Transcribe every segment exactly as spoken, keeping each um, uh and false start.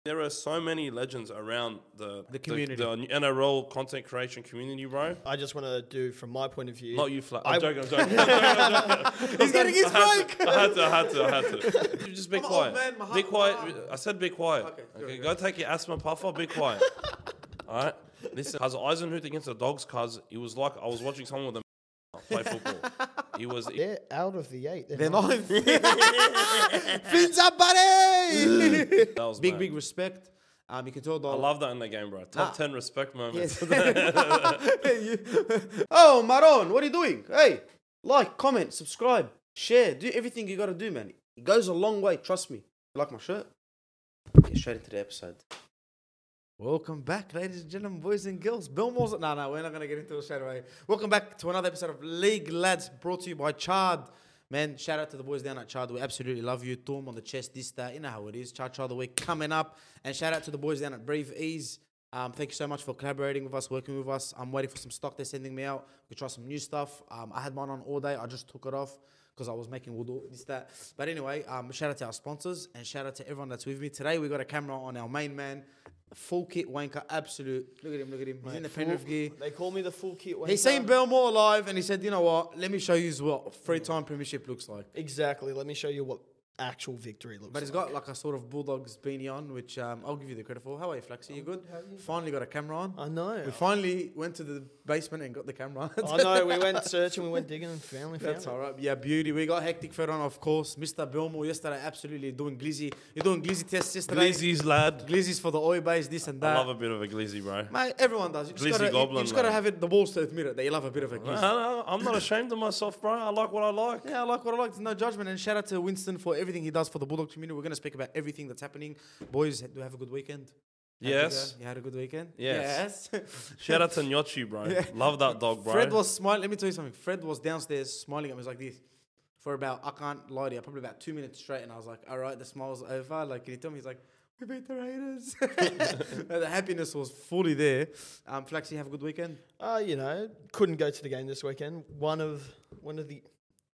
There are so many legends around the The community. the, the N R L content creation community, bro. I just want to do, from my point of view. Not you, flat. I- I'm joking. I'm joking. I'm joking, I'm joking. He's getting his I had break. to, I had to. I had to. I had to. You just be I'm an quiet. old man, my be heart- quiet. my- I said be quiet. Okay, Okay. good, Go take your asthma puffer. Be quiet. All right. Listen, cause Eisenhuth against the Dogs, cause it was like I was watching someone with a play football. He was. They're out of the eight. They're, They're not. not. Fins up, buddy. That was big, mad. big respect. Um, you can tell the. I love that in the game, bro. Top Nah. ten respect moments. Oh, Maron, what are you doing? Hey, like, comment, subscribe, share, do everything you gotta do, man. It goes a long way, trust me. You like my shirt? Get straight into the episode. Welcome back, ladies and gentlemen, boys and girls. Bill Moore's... No, no, we're not going to get into it straight away. Welcome back to another episode of League Lads, brought to you by Chard. Man, shout out to the boys down at Chard. We absolutely love you. Thorn on the chest, this, that. You know how it is. Chard Chard of the week coming up. And shout out to the boys down at Breathe Ease. Um, thank you so much for collaborating with us, working with us. I'm waiting for some stock they're sending me out. We try some new stuff. Um, I had mine on all day. I just took it off because I was making wudu, this, that. But anyway, um, shout out to our sponsors and shout out to everyone that's with me. Today, we got a camera on our main man. Full kit wanker, absolute. Look at him, look at him. He's Mate, in the full- Penrith gear. They call me the full kit. He's wanker. seen Belmore alive and he said, you know what, let me show you what three-time premiership looks like. Exactly. Let me show you what actual victory looks But he's like. got like a sort of Bulldogs beanie on, which um, I'll give you the credit for. How are you, Flaxy? You good? Finally got a camera on. I know. We finally went to the basement and got the camera on. I know. We went searching, we went digging, and finally found That's it. all right. Yeah, beauty. We got Hectic Fed on, of course. Mister Belmore yesterday, absolutely doing glizzy. You're doing glizzy tests yesterday. Glizzy's lad. Glizzy's for the oil base, this and that. I love a bit of a glizzy, bro. Mate, everyone does. You just Glizzy gotta, you- goblin, you just got to man. have it, the balls to admit it, that you love a bit of a No, glizzy. no, I'm not ashamed of myself, bro. I like what I like. Yeah, I like what I like. There's no judgment. And shout out to Winston for everything he does for the Bulldog community. We're going to speak about everything that's happening. Boys, do you have a good weekend? How'd you Yes. go? You had a good weekend? Yes. Yes. Shout out to Nyochi, bro. Yeah. Love that dog, bro. Fred was smiling. Let me tell you something. Fred was downstairs smiling at me. He was like this for about, I can't lie to you, probably about two minutes straight. And I was like, all right, the smile's over. Like, can you tell me? He's like, we beat the Raiders. The happiness was fully there. Um, Flaxy, have a good weekend? Uh, you know, couldn't go to the game this weekend. One of one of the.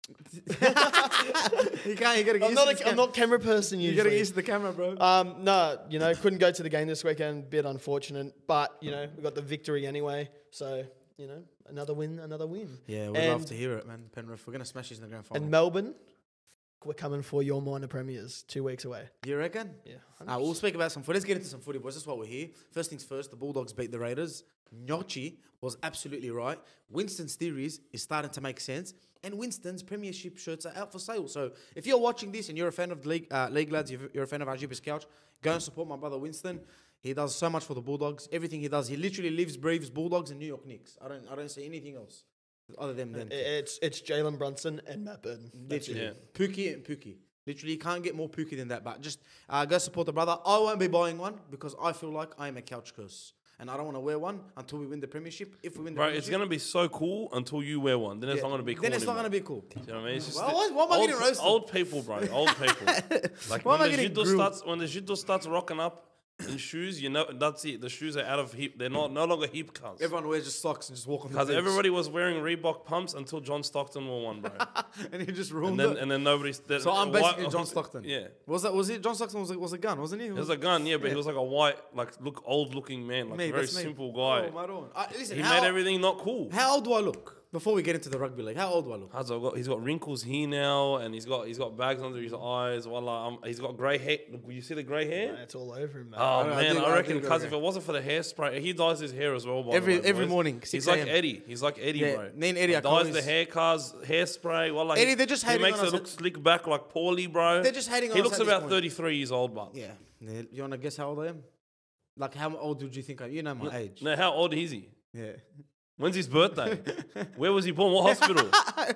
You can't, you got to get I'm used not. to this A, I'm cam- not camera person You got to get usually. used to the camera, bro. Um, no, you know, couldn't go to the game this weekend. Bit unfortunate, but you know, we got the victory anyway. So you know, another win, another win. Yeah, we'd love and- to hear it, man. Penrith, we're going to smash this in the grand final. And Melbourne, we're coming for your minor premiers two weeks away. You reckon? Yeah. Uh, we'll speak about some footy. Let's get into some footy, boys. That's why we're here. First things first, the Bulldogs beat the Raiders. Nyochi was absolutely right. Winston's theories is starting to make sense. And Winston's premiership shirts are out for sale. So if you're watching this and you're a fan of the League, uh, League Lads, if you're a fan of Arjiba's Couch, go and support my brother Winston. He does so much for the Bulldogs. Everything he does, he literally lives, breathes Bulldogs and New York Knicks. I don't, I don't see anything else other than them. two. It's it's Jalen Brunson and Matt Burton. That's Literally. it. Yeah. Pookie and Pookie. Literally, you can't get more Pookie than that. But just uh, go support the brother. I won't be buying one because I feel like I am a couch curse. And I don't want to wear one until we win the premiership. If we win the Bro, premiership. it's gonna be so cool until you wear one. Then it's not gonna be cool. Then it's not anymore. going to be cool. You know what I mean? It's just Well, the- why- why am I old, getting roasted? Old people, bro. Old people. Like Why am I when the getting judo grilled? starts, when the judo starts rocking up in shoes, you know that's it. The shoes are out of hip. They're not no longer hip cuts. Everyone wears just socks and just walk on the Because beach. everybody was wearing Reebok pumps until John Stockton wore one, bro. and he just and ruined then it. and then nobody. Then, So I'm why- basically John Stockton. Yeah. Was that? Was it? John Stockton was a, was a gun, wasn't he? He was a gun, yeah, but he was like a white, like look old looking man, like Mate, a very that's me. simple guy. Oh, my God. Uh, listen, he how, made everything not cool. how old do I look? Before we get into the rugby league, how old do I look? Has I got, he's got wrinkles here now, and he's got he's got bags under his eyes. Wallah, um, he's got grey hair. Look, you see the grey hair? It's all over him, man. Oh I man, do- I, I reckon do because agree. if it wasn't for the hairspray, he dyes his hair as well. By Every- the way, every boys. morning, he's six like a m. Eddie. He's like Eddie, Yeah, bro. me and Eddie he are dyes the colleagues. hair cars, hairspray. Wallah, Eddie, he, they're just he hating makes on it us look at- slick back like Paulie, bro. They're just hating on He us looks at this about point. thirty-three years old, but Yeah. Yeah. You want to guess how old I am? Like, how old would you think I am? You know my age. now how old is he? Yeah. When's his birthday? Where was he born? What hospital?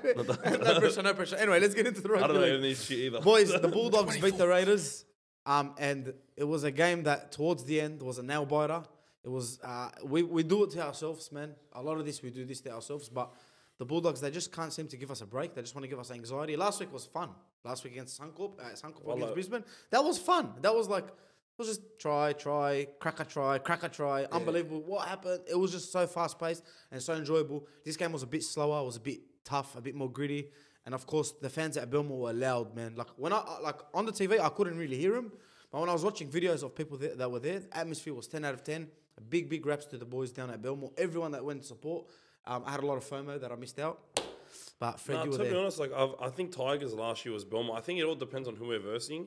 no pressure, no pressure. Anyway, let's get into the rugby I don't know league. any of this shit either. Boys, the Bulldogs beat the Raiders, um, and it was a game that towards the end was a nail biter. It was uh, we we do it to ourselves, man. A lot of this we do this to ourselves, but the Bulldogs they just can't seem to give us a break. They just want to give us anxiety. Last week was fun. Last week against Suncorp, uh, Suncorp Well, against uh, Brisbane, that was fun. That was like. It was just try, try, cracker try, cracker try. Unbelievable. What happened? It was just so fast paced and so enjoyable. This game was a bit slower, was a bit tough, a bit more gritty. And of course, the fans at Belmore were loud, man. Like when I like on the T V, I couldn't really hear them, But when I was watching videos of people there, that were there, the atmosphere was ten out of ten. A big, big raps to the boys down at Belmore. Everyone that went to support. Um, I had a lot of FOMO that I missed out. But Fred, Nah, you were to there. be honest, like I've, I think Tigers last year was Belmont. I think it all depends on who we're versing.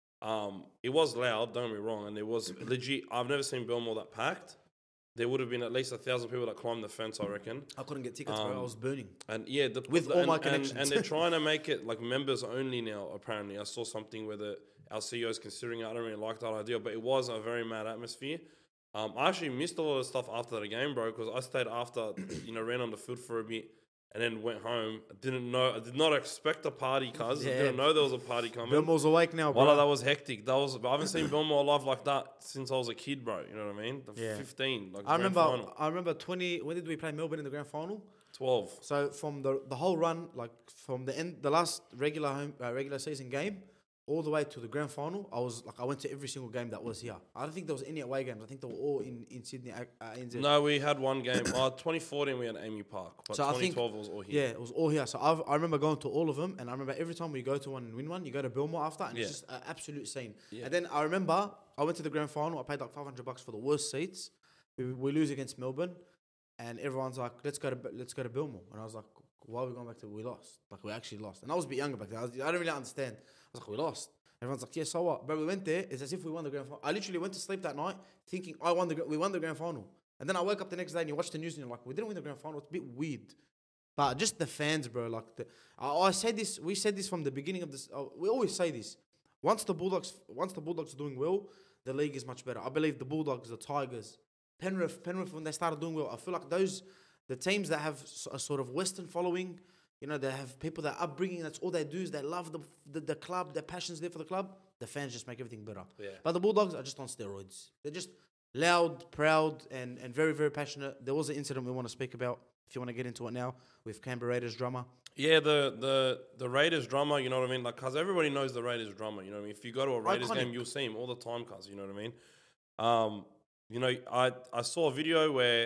Um, it was loud, don't get me wrong, and it was legit. I've never seen Belmore that packed. There would have been at least a thousand people that climbed the fence, I reckon. I couldn't get tickets, bro. I Um, was burning. And yeah, the, With the- all and, my and- connections. and, they're trying to make it like members only now. Apparently, I saw something where the our C E O is considering it. I don't really like that idea, but it was a very mad atmosphere. Um, I actually missed a lot of stuff after the game, bro, because I stayed after, you know, ran on the field for a bit and then went home. I didn't know, I did not expect a party, cuz. I Yeah. didn't know there was a party coming. Belmore's awake now, bro. Wallah, that was hectic. That was, I haven't seen Belmore live like that since I was a kid, bro. You know what I mean? The Yeah. fifteen, like I grand remember. final. I remember twenty. When did we play Melbourne in the grand final? twelve. So from the the whole run, like from the end, the last regular home uh, regular season game, all the way to the grand final, I was like, I went to every single game that was here. I don't think there was any away games. I think they were all in in Sydney, uh, N Z. No, we had one game. uh, twenty fourteen, we had Amy Park. But So I think- twenty twelve was all here. Yeah, it was all here. So I've, I remember going to all of them, and I remember every time we go to one and win one, you go to Belmore after, and Yeah. it's just an absolute scene. Yeah. And then I remember I went to the grand final. I paid like five hundred bucks for the worst seats. We, we lose against Melbourne, and everyone's like, "Let's go to Be- let's go to Belmore." And I was like, "Why are we going back to? We lost. Like we actually lost." And I was a bit younger back then. I, was, I didn't really understand. I was like, "We lost." Everyone's like, "Yeah, so what?" But we went there. It's as if we won the grand final. I literally went to sleep that night thinking I won the gr- we won the grand final. And then I woke up the next day and you watch the news and you're like, "We didn't win the grand final." It's a bit weird. But just the fans, bro. Like the, I, I said this. We said this from the beginning of this. Uh, we always say this. Once the Bulldogs, once the Bulldogs are doing well, the league is much better. I believe the Bulldogs, the Tigers, Penrith, Penrith when they started doing well, I feel like those the teams that have s- a sort of Western following. You know, they have people that upbringing. That's all they do is they love the the, the club. Their passion's there for the club. The fans just make everything better. Yeah. But the Bulldogs are just on steroids. They're just loud, proud, and, and very, very passionate. There was an incident we want to speak about, if you want to get into it now, with Canberra Raiders drummer. Yeah, the, the, the Raiders drummer, you know what I mean? Like, cuz everybody knows the Raiders drummer, you know what I mean? If you go to a Raiders Iconic. game, you'll see him all the time, cuz, you know what I mean? Um, you know, I, I saw a video where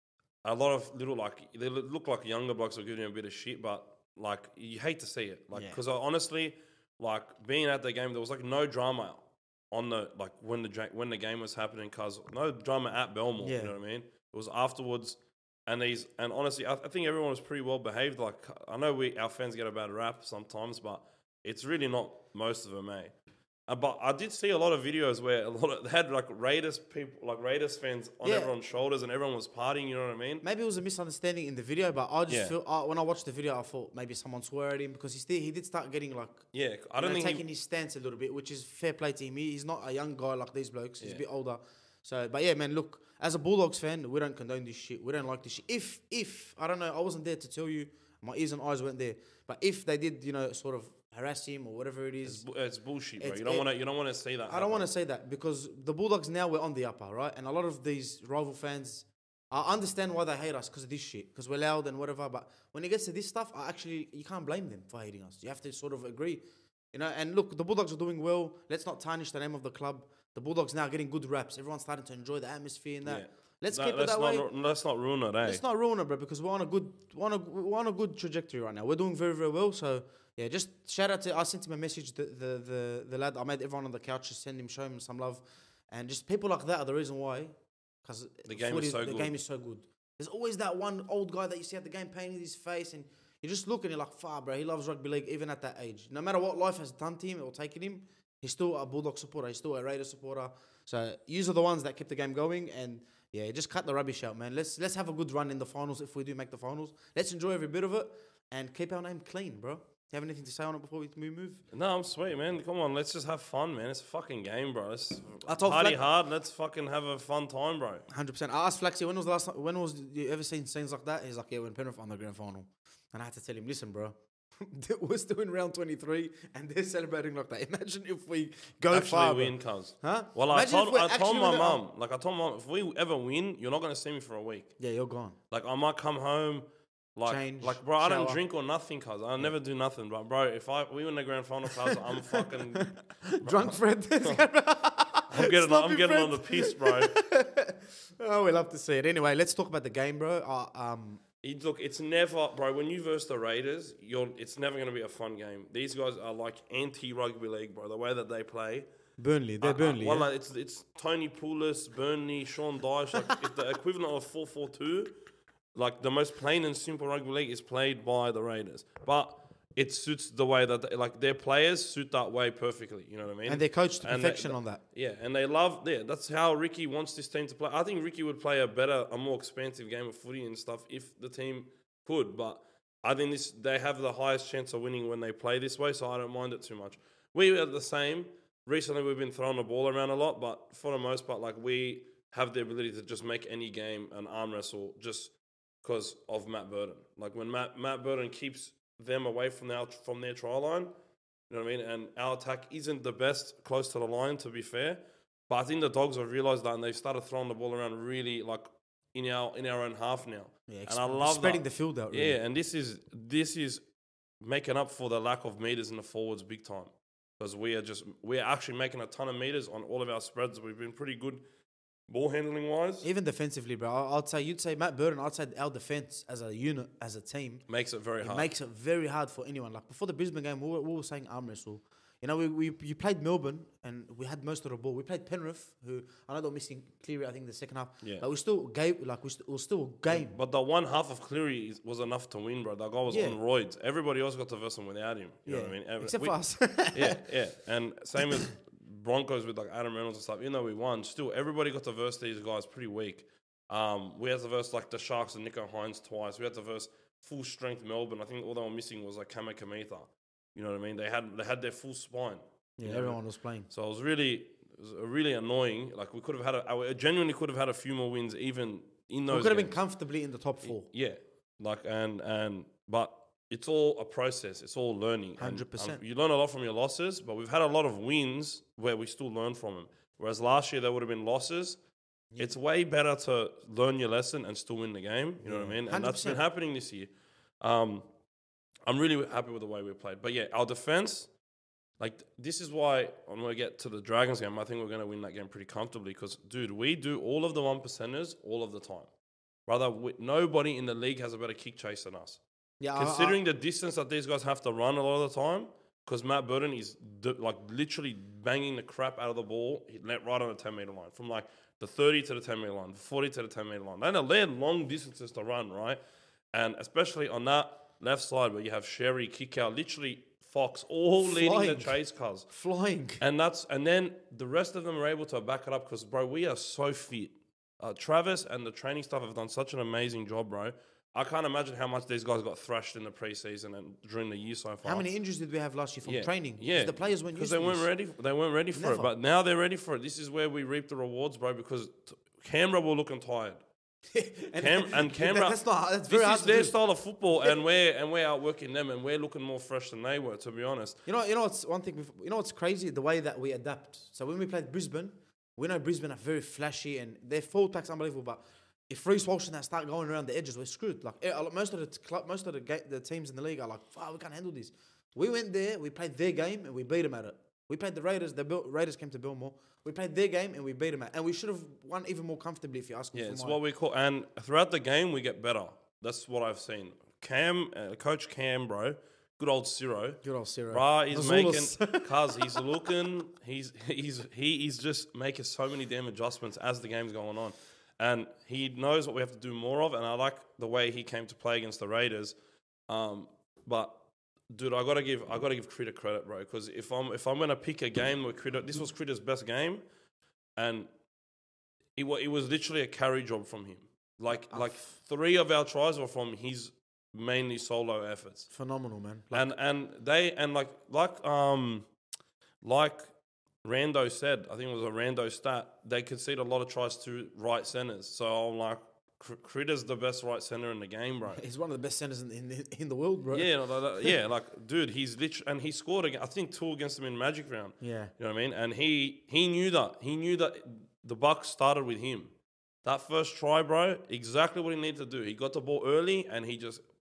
a lot of little, like, they look like younger blokes are giving him a bit of shit, but, like, you hate to see it. Like, Yeah. because honestly, like, being at the game, there was, like, no drama on the, like, when the ja- when the game was happening, cuz no drama at Belmore, Yeah. you know what I mean? It was afterwards. And these, and honestly, I, I think everyone was pretty well behaved. Like, I know we our fans get a bad rap sometimes, but it's really not most of them, eh? Uh, but I did see a lot of videos where a lot of they had like Raiders people, like Raiders fans on Yeah. everyone's shoulders, and everyone was partying. You know what I mean? Maybe it was a misunderstanding in the video, but I just Yeah. feel, uh, when I watched the video, I thought maybe someone swore at him because he, still, he did start getting like, Yeah, I you don't know, think taking he, his stance a little bit, which is fair play to him. He- He's not a young guy like these blokes. He's Yeah. a bit older. So, but yeah, man, look, as a Bulldogs fan, we don't condone this shit. We don't like this shit. If, if, I don't know, I wasn't there to tell you, my ears and eyes weren't there, but if they did, you know, sort of harass him or whatever it it's, is, bu- it's bullshit, bro. It's- you don't it- want to. You don't want to see that. I don't want to say that because the Bulldogs now we're on the upper, right? And a lot of these rival fans, I understand why they hate us because of this shit, because we're loud and whatever. But when it gets to this stuff, I actually you can't blame them for hating us. You have to sort of agree, you know. And look, the Bulldogs are doing well. Let's not tarnish the name of the club. The Bulldogs now are getting good raps. Everyone's starting to enjoy the atmosphere and that. Yeah. Let's No, keep it let's that not, way. ru- Let's not ruin it, eh? Let's not ruin it, bro, because we're on a good, we're on a, we're on a good trajectory right now. We're doing very, very well. So yeah, just shout out to. I sent him a message. The the the, the lad. I made everyone on the couch just send him, show him some love, and just people like that are the reason why. Because The game is so the good. game is so good. There's always that one old guy that you see at the game painting his face, and you just look and you're like, "Far, bro, he loves rugby league even at that age. No matter what life has done to him or taken him, he's still a Bulldog supporter. He's still a Raider supporter. So these are the ones that keep the game going, and yeah, just cut the rubbish out, man. Let's let's have a good run in the finals if we do make the finals. Let's enjoy every bit of it and keep our name clean, bro. You have anything to say on it before we we move? No, I'm sweet, man. Come on, let's just have fun, man. It's a fucking game, bro. Let's I told party Fleck- hard. Let's fucking have a fun time, bro. Hundred percent. I asked Flaxy when was the last time, when was you ever seen scenes like that? He's like, yeah, when Penrith won the grand final, and I had to tell him, listen, bro, we're still in round twenty-three and they're celebrating like that. Imagine if we go Actually far, win, bro. cuz. Huh? Well, I Imagine if told, we're I told actually my winning- mum, like I told my mum, if we ever win, you're not gonna see me for a week. Yeah, you're gone. Like I might come home, like, Change, like bro, I don't shower. drink or nothing, cuz I never do nothing. But bro, if I we win the grand final, cuz I'm fucking, Drunk Fred. I'm getting, Sloppy I'm getting Fred. on the piece, bro. Oh, we love to see it. Anyway, let's talk about the game, bro. Uh, um, It, look, it's never, bro. When you verse the Raiders, you're, it's never gonna be a fun game. These guys are like anti-rugby league, bro. The way that they play, Burnley, they're I- I- Burnley. well, yeah? like, it's it's Tony Poulos, Burnley, Sean Dyche. Like it's the equivalent of four four two. Like the most plain and simple rugby league is played by the Raiders, but it suits the way that they, like their players suit that way perfectly. You know what I mean? And they're coached to And they- perfection on that. Yeah, and they love yeah. That's how Ricky wants this team to play. I think Ricky would play a better, a more expansive game of footy and stuff if the team could. But I think this they have the highest chance of winning when they play this way, so I don't mind it too much. We are the same. Recently, we've been throwing the ball around a lot, but for the most part, like we have the ability to just make any game an arm wrestle just because of Matt Burton. Like when Matt Matt Burton keeps them away from their from their try line, you know what I mean? And our attack isn't the best close to the line, to be fair. But I think the Dogs have realised that and they've started throwing the ball around really like in our in our own half now. Yeah, and I love spreading that. the field out. Really. Yeah, and this is this is making up for the lack of meters in the forwards big time. Because we are just we're actually making a ton of meters on all of our spreads. We've been pretty good ball handling wise. Even defensively, bro. I- I'd say you'd say Matt Burton. I'd say our defense as a unit, as a team, Makes it very it hard. makes it very hard for anyone. Like before the Brisbane game, we were, we were saying arm wrestle. You know, we, we you played Melbourne and we had most of the ball. We played Penrith, who I know they're missing Cleary, I think the second half. Yeah. But we still gave like we st- it was still a game. But the one half of Cleary is- was enough to win, bro. That guy was Yeah. on roids. Everybody else got to verse him without him. You know what I mean? Every- Except we- for us. yeah, yeah. And same as Broncos with like Adam Reynolds and stuff. Even though we won, still everybody got to verse these guys pretty weak. Um, we had to verse like the Sharks and Nico Hines twice. We had to verse full strength Melbourne. I think all they were missing was like Kama Kamitha. You know what I mean? They had they had their full spine. Yeah, You know? everyone was playing. So it was really it was really annoying. Like we could have had a, I genuinely could have had a few more wins even in those. We could have been games. comfortably in the top four. Yeah, like and and but it's all a process. It's all learning. And, one hundred percent. um, you learn a lot from your losses, but we've had a lot of wins where we still learn from them. Whereas last year there would have been losses. It's way better to learn your lesson and still win the game. You know what I mean? And that's been one hundred percent. happening this year. Um, I'm really happy with the way we played. But yeah, our defense. Like, this is why when we get to the Dragons game, I think we're going to win that game pretty comfortably because, dude, we do all of the one percenters all of the time. Brother, we, nobody in the league has a better kick chase than us. Yeah, I- Considering the distance that these guys have to run a lot of the time, because Matt Burton is, d- like, literally banging the crap out of the ball he let right on the ten-metre line. From, like, the thirty to the ten-metre line, forty to the ten-metre line. They're, they're long distances to run, right? And especially on that left side where you have Sherry, kick out, literally Fox, all leading Flying. the chase cars. flying. And that's and then the rest of them are able to back it up because, bro, we are so fit. Uh, Travis and the training staff have done such an amazing job, bro. I can't imagine how much these guys got thrashed in the preseason and during the year so far. How many injuries did we have last year from yeah. training? 'Cause Yeah, the players weren't because used they to weren't this. ready. They weren't ready for Never. it, but now they're ready for it. This is where we reap the rewards, bro. Because t- Canberra were looking tired. and, Cam- and Canberra, that's not that's this very hard is to their do. style of football, and we're and we're outworking them, and we're looking more fresh than they were. To be honest, You know, you know what's one thing. bef- You know what's crazy? The way that we adapt. So when we played Brisbane, we know Brisbane are very flashy and their forward pack's unbelievable. But if Reece Walsh and that start going around the edges, we're screwed. Like eh, most of the t- club, most of the ga- the teams in the league are like, "Wow, we can't handle this." We went there, we played their game, and we beat them at it. We played the Raiders. The Bill- Raiders came to Biltmore. We played their game and we beat them at, and we should have won even more comfortably if you ask me. yeah, for it's my- what we call. And throughout the game, we get better. That's what I've seen. Cam, uh, Coach Cam, bro, good old Ciro. Good old Ciro. Bruh, he's Mazulis. making, cause he's looking, he's he's he is just making so many damn adjustments as the game's going on, and he knows what we have to do more of. And I like the way he came to play against the Raiders. Um, but dude, I gotta give I gotta give Critter credit, bro, because if I'm if I'm gonna pick a game where Critter, this was Critter's best game, and it was it was literally a carry job from him. Like like three of our tries were from his mainly solo efforts. Phenomenal, man. Like, And and they and like like um like Rando said, I think it was a Rando stat. They concede a lot of tries to right centers. So I'm like, Cr- Critter's the best right center in the game, bro. he's one of the best centers in, in, in the world, bro. Yeah, like, like- yeah, like dude, he's literally and he scored again. I think two against them in Magic Round. Yeah. You know what I mean? And he he knew that he knew that the buck started with him. That first try, bro, exactly what he needed to do. He got the ball early and he just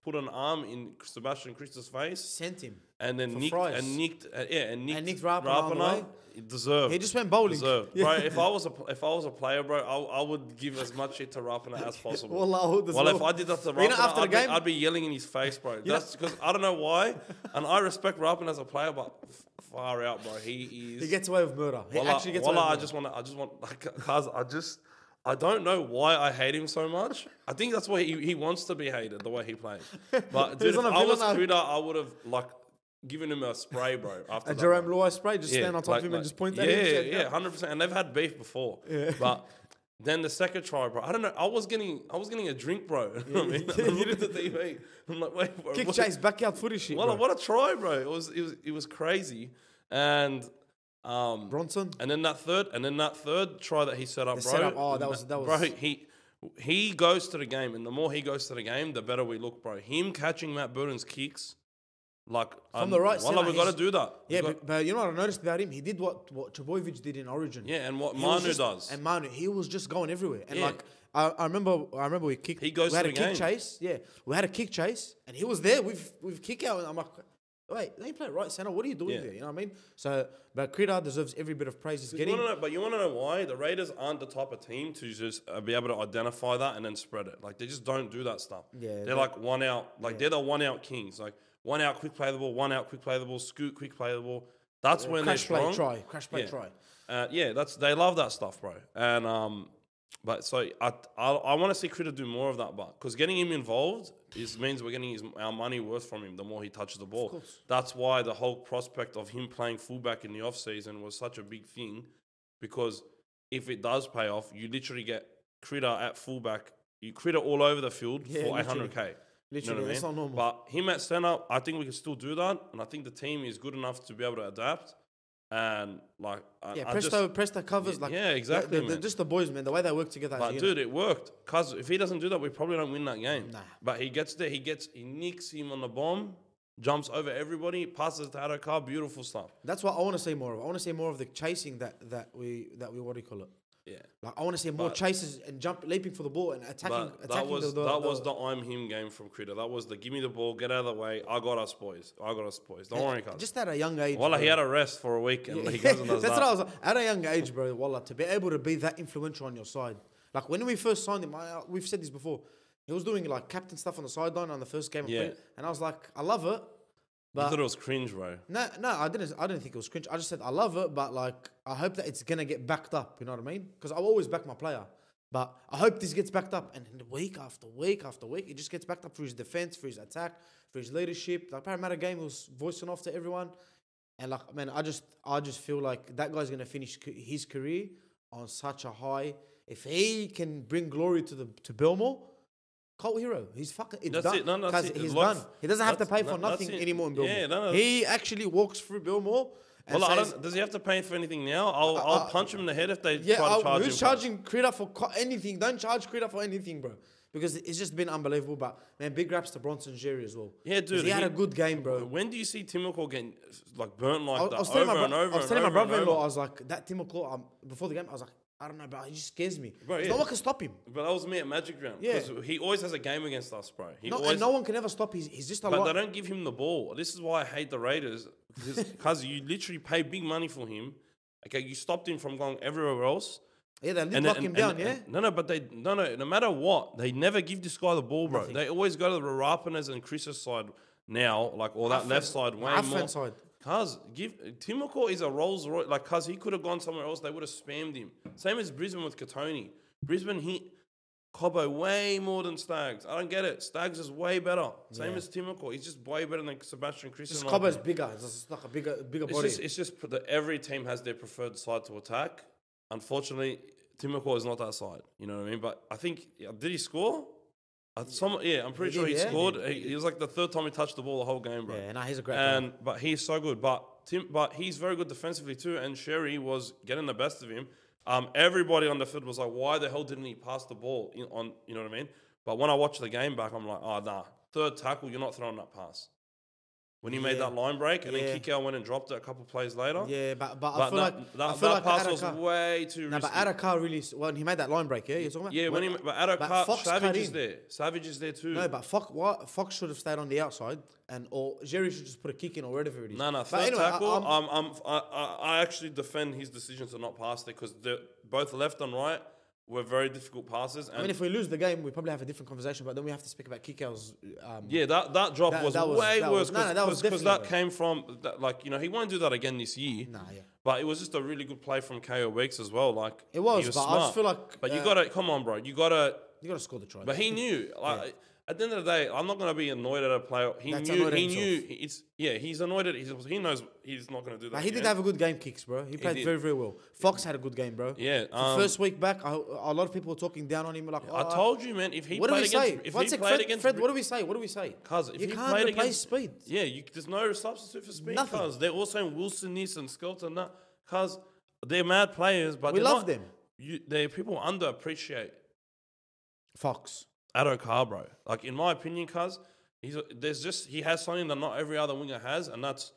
put an arm in Sebastian Chris's face Sent him. and then For nicked fries. and nicked uh, yeah and nicked, And nicked Rapana on the way. It deserved. He just went bowling. Deserved. Yeah. Bro, if I was a if I was a player, bro, I, I would give as much shit to Rapana as possible. Wallah, I would as well, well. if I did that to But you know, Rapana, after the I'd, be, game- I'd be yelling in his face, bro. That's because I don't know why, and I respect Rapana as a player, but f- far out, bro. He is. He gets away with murder. He Wallah, actually gets Wallah, away I with just want to. I just want. Like, cause I just. I don't know why I hate him so much. I think that's why he, he wants to be hated, the way he plays. But dude, He's if on a I was villain Kuda, I would have like given him a spray, bro. After a that, Jerome bro. Luai spray, just stand on top like- of him like- and just point yeah, at him. Yeah, check yeah, out. hundred percent. And they've had beef before. But then the second try, bro. I don't know. I was getting, I was getting a drink, bro. You know what I mean? I'm looking at the T V. I'm like, wait, bro. Kick what- chase, backyard footy shit. What, a, bro. what a try, bro! It was, it was, it was crazy. And um, Bronson. and then that third, and then that third try that he set up, The bro. setup, oh, that was- that bro. was- He he goes to the game, and the more he goes to the game, the better we look, bro. Him catching Matt Burton's kicks, like From the right Wallah, centre, we got to he's- do that. We Yeah, got- but, but you know what I noticed about him? He did what what Trbojevic did in Origin. yeah, and what He was Manu just- does. And Manu, he was just going everywhere. And Yeah. like I, I remember, I remember we kicked. He goes we had to a the kick game. chase. Yeah, we had a kick chase, and he was there with with kick out. And I'm like, wait, they play right center. What are you doing Yeah. there? You know what I mean? So, but Krida deserves every bit of praise he's You getting. wanna know, but you want to know why the Raiders aren't the type of team to just uh, be able to identify that and then spread it. Like they just don't do that stuff. Yeah, they're they- like one out. Like they're the one out kings. Like one out, quick play the ball. One out, quick play the ball. Scoot, quick play the ball. That's when Crash they're play, strong. try. Crash play, Yeah. try. Uh, yeah, that's they love that stuff, bro. And um, but so I I, I want to see Critter do more of that, but because getting him involved is means we're getting his, our money worth from him the more he touches the ball. course. That's why the whole prospect of him playing fullback in the off season was such a big thing, because if it does pay off, you literally get Critter at fullback, you Critter all over the field Yeah, for eight hundred k. Literally, that's not normal. But him at centre, I think we can still do that, and I think the team is good enough to be able to adapt. And like, I, Yeah, I Presto, just, Presto covers like yeah, exactly, the- the- man. just the boys, man. The way they work together. as a But unit. dude, it worked. Cause if he doesn't do that, we probably don't win that game. Nah. But he gets there, he gets, he nicks him on the bomb, jumps over everybody, passes to Adokar, beautiful stuff. That's what I want to see more of. I want to see more of the chasing that that we that we what do you call it? Yeah. Like I want to see more But- chases and jump, leaping for the ball and attacking. But attacking that was the, the, that the, was the I'm him game from Critter. That was the give me the ball, get out of the way. I got us boys. I got us boys. Don't worry, cuz. just at a young age. Wallah, bro. he had a rest for a week and he goes and does That's that. what I was at a young age, bro. Wallah, to be able to be that influential on your side. Like when we first signed him, I, we've said this before. He was doing like captain stuff on the sideline on the first game, of Yeah. play, and I was like, I love it. I But thought it was cringe, bro. no, no, I didn't. I didn't think it was cringe. I just said I love it, but like I hope that it's gonna get backed up. You know what I mean? Because I always back my player, but I hope this gets backed up. And week after week after week, it just gets backed up for his defense, for his attack, for his leadership. Like Parramatta game, he was voicing off to everyone, and like man, I just, I just feel like that guy's gonna finish c- his career on such a high. If he can bring glory to the to Belmore. Cult hero. He's fucking. It's That's done. it. No, no, that's 'Cause it. He's Like, done. He doesn't have to that's- pay for that- that's nothing it. anymore in Belmore. Yeah, no, no. He actually walks through Belmore and Well, I says, don't, does he have to pay for anything now? I'll, Uh, I'll uh, punch him in the head if they "Yeah, try to I'll- charge who's him. charging Krita for co- anything? Don't charge Krita for anything, bro." Because it's just been unbelievable. But man, big raps to Bronson Jerry as well. Yeah, 'Cause dude, he had he- a good game, bro. When do you see Timoko getting like burnt like I, that I was telling over my, and bro- over I was and telling my over and brother-in-law, I over? was like, that Tim McClaw, um, before the game, I was like, I don't know, bro. He just scares me. Bro, There's yeah. No one can stop him. But that was me at Magic Round. Yeah. Because he always has a game against us, bro. He No, always, and no one can ever stop. He's, he's just a but lot. they don't give him the ball. This is why I hate the Raiders. Because you literally pay big money for him. Okay, you stopped him from going everywhere else. Yeah, they And lip then- lock him and- down, and- yeah? and- no, no, but they no, no. No matter what, they never give this guy the ball, bro. Nothing. They always go to the Rapanas and Chris's side now, like or that Half left fan- side way half more. fan side. Cuz give Timoko is a Rolls Royce, like cuz he could have gone somewhere else. They would have spammed him. Same as Brisbane with Katoni. Brisbane he Cobbo way more than Stags. I don't get it. Stags is way better. Same Yeah. as Timoko. He's just way better than Sebastian Chris. Just in my Cobb's opinion. bigger. It's just like a bigger, bigger It's body. just, it's just that every team has their preferred side to attack. Unfortunately, Timoko is not that side. You know what I mean? But I think yeah, did he score? I, some, yeah, I'm pretty He sure did, he yeah. scored. He He, did. he was like the third time he touched the ball the whole game, bro. yeah, no, he's a great And but he's so good. But Tim, but he's very good defensively too. And Sherry was getting the best of him. Um, everybody on the field was like, "Why the hell didn't he pass the ball in, on?" You know what I mean? But when I watch the game back, I'm like, "Oh nah, third tackle, you're not throwing that pass." when he made Yeah. that line break, and Yeah. then Kikau went and dropped it a couple plays later. Yeah, but but, I But feel that, like that, I feel that like pass was Adaka, way too no, risky. but Adaka really when he made that line break, yeah, you're talking about. yeah, when he but Adaka, but Fox Savage cut is in. there. Savage is there too. No, but Fox, what, Fox should have stayed on the outside, and or Jerry should just put a kick in or whatever it is. No, no, But third anyway, I- tackle. I'm- I'm, I'm, I, I, I actually defend his decision to not pass there because both left and right were very difficult passes. And I mean, if we lose the game, we probably have a different conversation. But then we have to speak about Kikau's. Um, yeah, that, that drop That- was that was- way that worse was- no, no, that was because definitely that came from that, like you know he won't do that again this year. Nah, yeah. But it was just a really good play from K O Weeks as well. Like It was, he was but I smart. just feel like, But you uh, gotta come on, bro. You gotta. You got to score the try. But he knew. Like at the end of the day, I'm not gonna be annoyed at a player. He That's knew. annoyed at He himself. knew. It's yeah. He's annoyed at. He's, he knows he's not gonna do that. But he did again. have a good game, kicks, bro. He played did. very, very well. Fox had a good game, bro. Yeah, The um, first week back, I, a lot of people were talking down on him. Like, I oh, told you, man. If he what do played we against, say? if One he sec, played Fred, against, Fred, what do we say? What do we say? Cuz if you he can't played replace against speed. Yeah, you, there's no substitute for speed. Nothing. Cuz they're all saying Wilson this and Skelton that. Cuz they're mad players, but We they're love not- them. You, they people underappreciate Fox. Addo Carr, bro. Like in my opinion, cuz he's there's just he has something that not every other winger has, and that's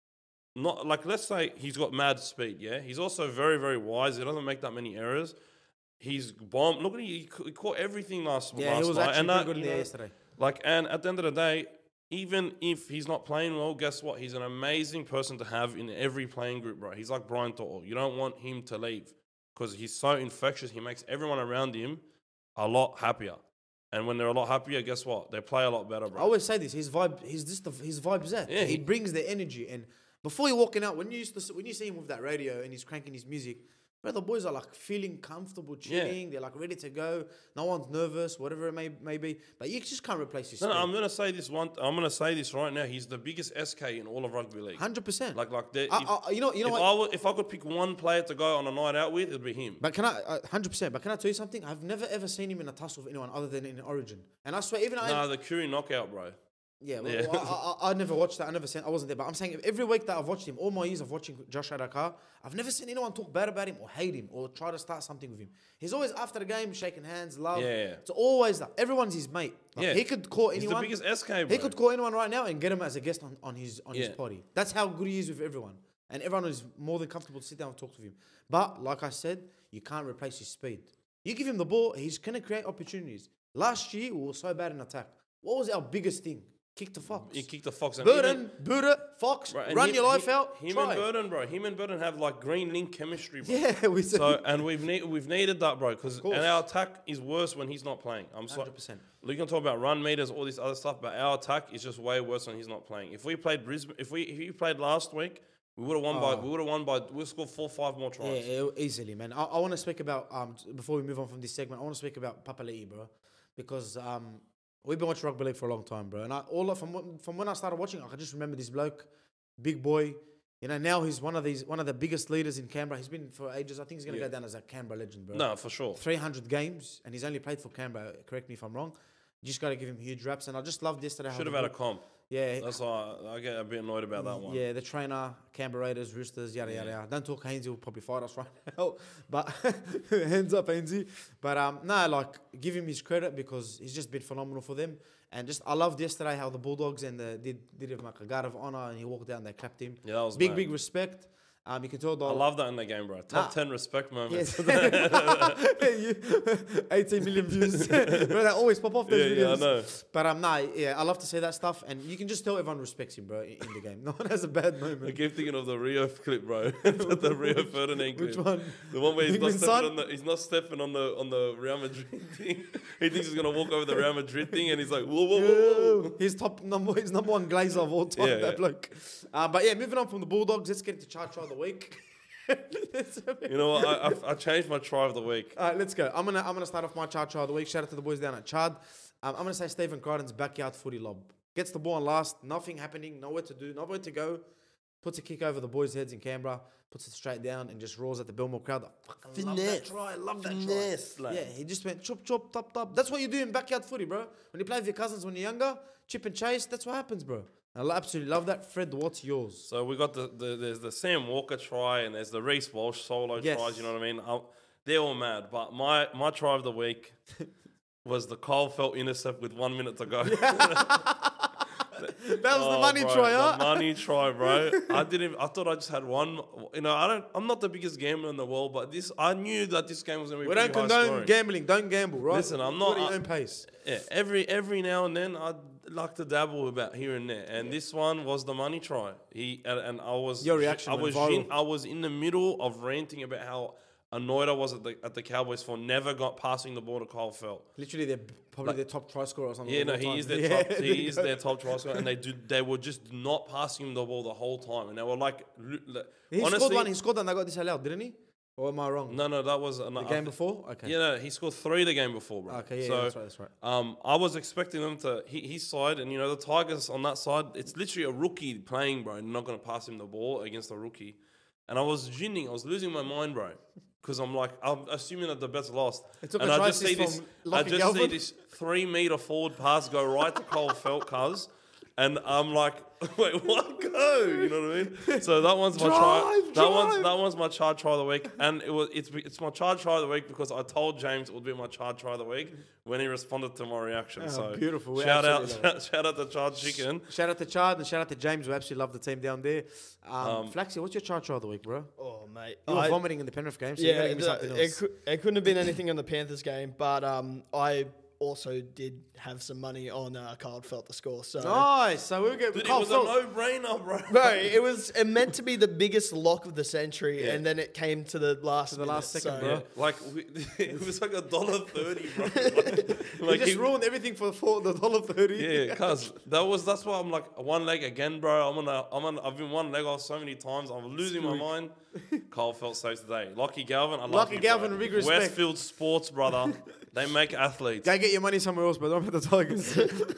not like let's say he's got mad speed. Yeah, he's also very very wise. He doesn't make that many errors. He's bomb. Look at he, he caught everything last Yeah, last he was night, actually and pretty that, good in you there know, yesterday. Like, and at the end of the day, even if he's not playing well, guess what? He's an amazing person to have in every playing group, bro. He's like Brian To'o. You don't want him to leave because he's so infectious. He makes everyone around him a lot happier. And when they're a lot happier, guess what? They play a lot better, I bro. always say this. His vibe, he's just the, his vibe's that. Yeah, he, he- brings the energy. And before you're walking out, when you used to see- when you see him with that radio and he's cranking his music, bro, the boys are like feeling comfortable, Yeah. chilling. They're like ready to go. No one's nervous, whatever it may, may be. But you just can't replace his No, no, speed. I'm gonna say this one. I'm gonna say this right now. He's the biggest S K in all of rugby league. Hundred percent. Like, like, they- if, I, I, you know, you know if what? I would, if I could pick one player to go on a night out with, it'd be him. But can I, hundred percent. But can I tell you something? I've never ever seen him in a tussle with anyone other than in Origin. And I swear, even I, Nah, the Curry knockout, bro. yeah, well, Yeah. well, I, I, I never watched that. I never seen. I wasn't there. But I'm saying every week that I've watched him, all my years of watching Josh Adaka, I've never seen anyone talk bad about him or hate him or try to start something with him. He's always after the game, shaking hands, love. Yeah, yeah. It's always that. Everyone's his mate. Like, Yeah. he could call He's anyone. the biggest S K, bro. He could call anyone right now and get him as a guest on, on his on his Yeah. party. That's how good he is with everyone. And everyone is more than comfortable to sit down and talk to him. But like I said, you can't replace his speed. You give him the ball, he's gonna create opportunities. Last year we were so bad in attack. What was our biggest thing? Kick the Fox. He kicked the Fox. And Burden, even- Buddha, Fox, Right, and run him- your life him- out. Him try. and Burden, bro. Him and Burden have like green link chemistry, bro. Yeah, we said So and we've need, we've needed that, bro, because course. and our attack is worse when he's not playing. I'm sorry. hundred percent. You can talk about run meters, all this other stuff, but our attack is just way worse when he's not playing. If we played Brisbane, if we if he played last week, we would have won by we would have won by we scored four five more Oh. Yeah, tries. yeah, easily, man. I, I want to speak about um before we move on from this segment. I want to speak about Papali'i, bro, because um we've been watching rugby league for a long time, bro. And I, all of, from when- from when I started watching, I can just remember this bloke, big boy. You know, now he's one of these one of the biggest leaders in Canberra. He's been for ages. I think he's gonna Yeah. go down as a Canberra legend, bro. No, for sure. three hundred games, and he's only played for Canberra. Correct me if I'm wrong. You just got to give him huge raps, and I just loved yesterday. how Should have the had a ball- comp. Yeah, That's why I, I get a bit annoyed about that one. yeah, the trainer, Canberra Raiders, Roosters, yada yada yada. Don't talk Hainsey, will probably fight us right now. But hands up, Hainsey. But um, no, like give him his credit because he's just been phenomenal for them. And just I loved yesterday how the Bulldogs and the did did him like a guard of honor, and he walked down, they clapped him. Yeah, that was big mad. big respect. Um, you can tell the I love that in the game, bro. Top Nah. ten respect moments. Yes. You- eighteen million views. Bro, they always pop off those Yeah, yeah, I videos. know. But um, nah, yeah, I love to say that stuff, and you can just tell everyone respects him, bro, in, in the game. No one has a bad I moment. keep thinking of the Rio clip, bro. the Rio Ferdinand clip. Which one? The one where he's not England stepping son? on the he's not stepping on the on the Real Madrid thing. He thinks he's gonna walk over the Real Madrid thing, and he's like, whoa, whoa, whoa, whoa. He's top number. He's number one glazer of all time. Yeah, that yeah. bloke. Uh, but yeah, moving on from the Bulldogs, let's get into Char Try of the week. You know what? I, I I changed my try of the week. All right, let's go. I'm gonna I'm gonna start off my Char Try of the week. Shout out to the boys down at Chad. Um, I'm gonna say Stephen Crichton's backyard footy lob. Gets the ball on last, nothing happening, nowhere to do, nowhere to go. Puts a kick over the boys' heads in Canberra, puts it straight down, and just roars at the Belmore crowd. I fucking love that Finesse. try. Love that Finesse, try. like. Yeah, he just went chop chop top top. That's what you do in backyard footy, bro. When you play with your cousins when you're younger, chip and chase. That's what happens, bro. I lo- absolutely love that. Fred, what's yours? So we got the, the there's the Sam Walker try and there's the Reece Walsh solo Yes. tries. You know what I mean? i they're all mad. But my my try of the week was the Cole Felt intercept with one minute to go. That was the money bro, try, the huh? money try, bro. I didn't. I thought I just had one. You know, I don't. I'm not the biggest gambler in the world, but this, I knew that this game was gonna be. We don't pretty high condone scoring. gambling. Don't gamble, right? Listen, I'm Do not- it at your I- own pace. Yeah, every every now and then I'd like to dabble about here and there, and this one was the money try. He and, and I was Your reaction I went was viral. gin- I was in the middle of ranting about how annoyed I was at the at the Cowboys for never got passing the ball to Kyle Felt. Literally, they're probably their top try scorer or something. Yeah, of no, all he time. is their Yeah, top. there He you is go. their top try scorer, and they do. They were just not passing him the ball the whole time, and they were like, li- li- He honestly, scored one. He scored one. They got disallowed, didn't he? Or am I wrong? no, no, that was an, The game before. Okay. Yeah, no, he scored three the game before, bro. Okay. Yeah, so, yeah, that's right. That's right. Um, I was expecting them to hit his side, and you know the Tigers on that side. It's literally a rookie playing, bro. Not gonna pass him the ball against a rookie, and I was ginning. I was losing my mind, bro, because I'm like, I'm assuming that the bet's lost, It took and a I try just see assist this. from I Lockie just see Galvin. this three meter forward pass go right to Cole Felt, cuz. And I'm like, wait, what? Go? You know what I mean? So that one's my try. Drive, That one's drive. that one's my charge try of the week, and it was it's it's my charge try of the week because I told James it would be my charge try of the week when he responded to my reaction. Oh, so beautiful. We Shout out, absolutely love shout out to Charge Chicken. Shout out to Chad and shout out to James. We absolutely love the team down there. Um, Um, Flaxy, what's your charge try of the week, bro? Oh, mate. You were I- vomiting in the Penrith game, so you yeah, gotta give me the- something it, else. cou- it couldn't have been anything in the Panthers game, but um, I also did have some money on uh, Kyle Felt to score. So, Nice. So we'll get Dude, it Kyle was Felt. a no-brainer, bro. bro, it was it meant to be the biggest lock of the century, Yeah. and then it came to the last, To the last minute, second, so- bro. Yeah, like we, it was like a dollar thirty, bro. You Like, just he- ruined everything for for the dollar thirty. Yeah, cuz that was that's why I'm like one leg again, bro. I'm on a, I'm on I've been one leg off so many times. I'm losing my mind. Kyle Felt saves today. Lockie Galvin, I love Lockie you, Galvin, bro. big respect. Westfield Sports, brother. They make athletes. Go get your money somewhere else, but don't put the Tigers.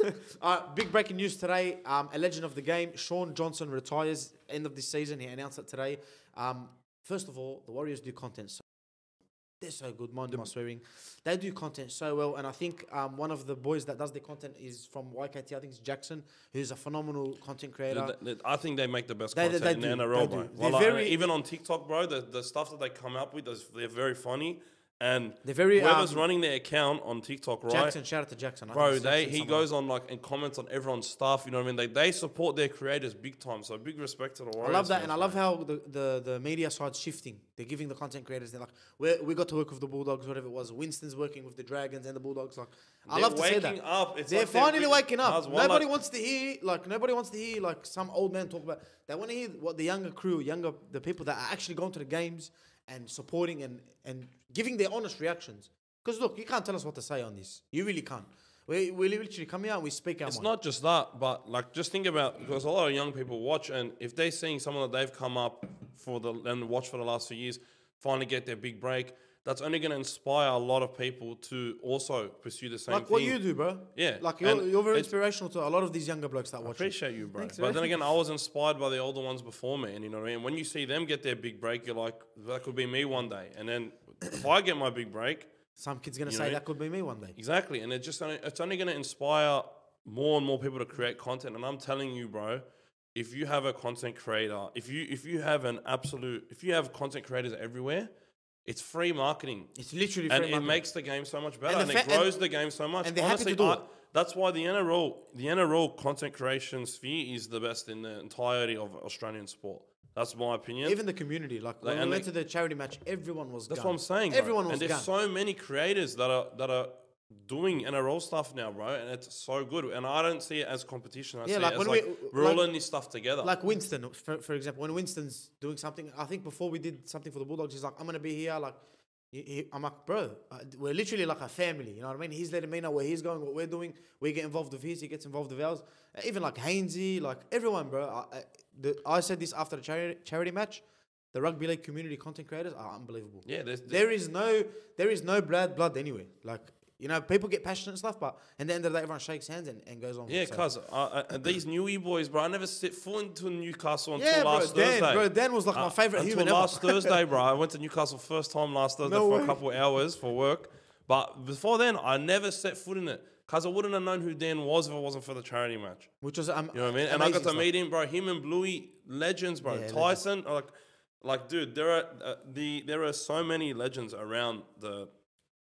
uh, big breaking news today. Um, a legend of the game, Sean Johnson, retires end of this season. He announced it today. Um, first of all, the Warriors do content so they're so good, mind my swearing. They do content so well, and I think um, one of the boys that does the content is from Y K T. I think it's Jackson, who's a phenomenal content creator. Dude, th- th- I think they make the best They- they- content they in the do, N R L, they bro. do. They're Well, like, very- even on TikTok, bro, the, the stuff that they come up with, is, they're very funny. And They're very, whoever's um, running their account on TikTok, right? Jackson, shout out to Jackson. I Bro, think they Jackson's he someone- goes on like and comments on everyone's stuff. You know what I mean? They they support their creators big time. So big respect to the I Warriors. love that, fans, and I bro. love how the, the, the media side's shifting. They're giving the content creators. They're like, we we got to work with the Bulldogs, whatever it was. Winston's working with the Dragons and the Bulldogs. Like, I They're love to say that. waking up. It's They're like finally wa- waking up. Guys, one Nobody like- wants to hear like nobody wants to hear like some old man talk about. They want to hear what the younger crew, younger the people that are actually going to the games and supporting and and giving their honest reactions. Because look, you can't tell us what to say on this. You really can't. We we literally come here and we speak our It's mind. not just that, but like just think about because a lot of young people watch, and if they're seeing someone that they've come up for the and watched for the last few years finally get their big break, that's only going to inspire a lot of people to also pursue the same like thing. what you do, bro. Yeah, Like you're, and you're very it's- inspirational to a lot of these younger blokes that watch. it. Appreciate you, bro. Thanks, but bro. then again, I was inspired by the older ones before me, and you know what I mean. When you see them get their big break, you're like, that could be me one day. And then if I get my big break, Some kid's gonna You say know, that could be me one day. exactly, and it's just only, it's only going to inspire more and more people to create content. And I'm telling you, bro, if you have a content creator, if you if you have an absolute, if you have content creators everywhere, it's free marketing. It's literally And free it marketing. makes the game so much better, And and, the it fa- and- grows the game so much. and they're happy Honestly, to do I- it. that's why the N R L, the N R L content creation sphere is the best in the entirety of Australian sport. That's my opinion. Even the community, like when and we went they- to the charity match, everyone was. That's gun. what I'm saying. Bro. Everyone was and there's gun. so many creators that are that are doing N R L stuff now, bro, and it's so good. And I don't see it as competition. I Yeah, see like it as when like we- we're all like- in this stuff together. Like Winston, for, for example, when Winston's doing something, I think before we did something for the Bulldogs, he's like, "I'm gonna be here." Like, he, he, I'm like, "Bro, uh, we're literally like a family." You know what I mean? He's letting me know where he's going, what we're doing. We get involved with his, he gets involved with ours. Uh, even like Hainsey, like everyone, bro. I, I, the, I said this after the charity charity match. The rugby league community content creators are unbelievable. yeah, there's, There is no, there is no blood blood anywhere. Like, you know, people get passionate and stuff, but at the end of the day, everyone shakes hands and, and goes on. yeah, So- cause uh, uh, these newie boys, bro. I never set foot into Newcastle until yeah, bro, last Dan, Thursday. bro, Dan was like my Uh, favorite until human last ever. Thursday, bro. I went to Newcastle first time last Thursday No for way. a couple of hours for work. But before then, I never set foot in it because I wouldn't have known who Dan was if it wasn't for the charity match. Which was, um, You know what I mean? And I got to meet him, bro. Him and Bluey, legends, bro. Yeah, Tyson, like, like, dude, there are uh, the there are so many legends around the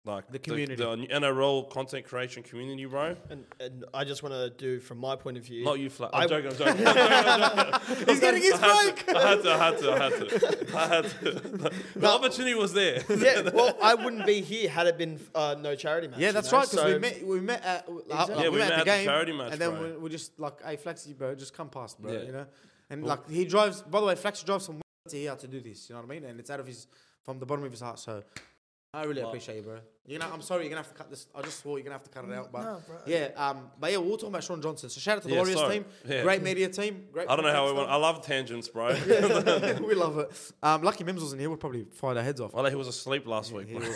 like The community. the, the N R L content creation community, bro. And, and I just want to do from my point of view. Not you, Flat. I- I'm joking. I'm joking. I'm joking, I'm joking. He's getting his I had break. to, I had to. I had to. I had to. I had to. The opportunity was there. Yeah, well, I wouldn't be here had it been uh, no charity match. Yeah, you that's know? right. Because So- we met, we met at, like, Exactly. Yeah, we we met met at at the the game, charity match, and then bro. we, we just like, hey, Flexi, bro, just come past, bro. Yeah. You know, and like he drives. By the way, Flexi drives from to here to do this. You know what I mean? And it's out of his from the bottom of his heart. So I really Well- appreciate you, bro. You know, I'm sorry, you're gonna have to cut this. I just swore you're gonna have to cut it out, but No, bro. yeah, um, but yeah, we we're talking about Sean Johnson. So shout out to the Yeah, Warriors sorry. team, Yeah. great media team. Great. I don't know how we content went. I love tangents, bro. stuff. we love it. Um, lucky Mims wasn't here. We'd probably fired our heads off. Well, he was asleep last week. He bro. was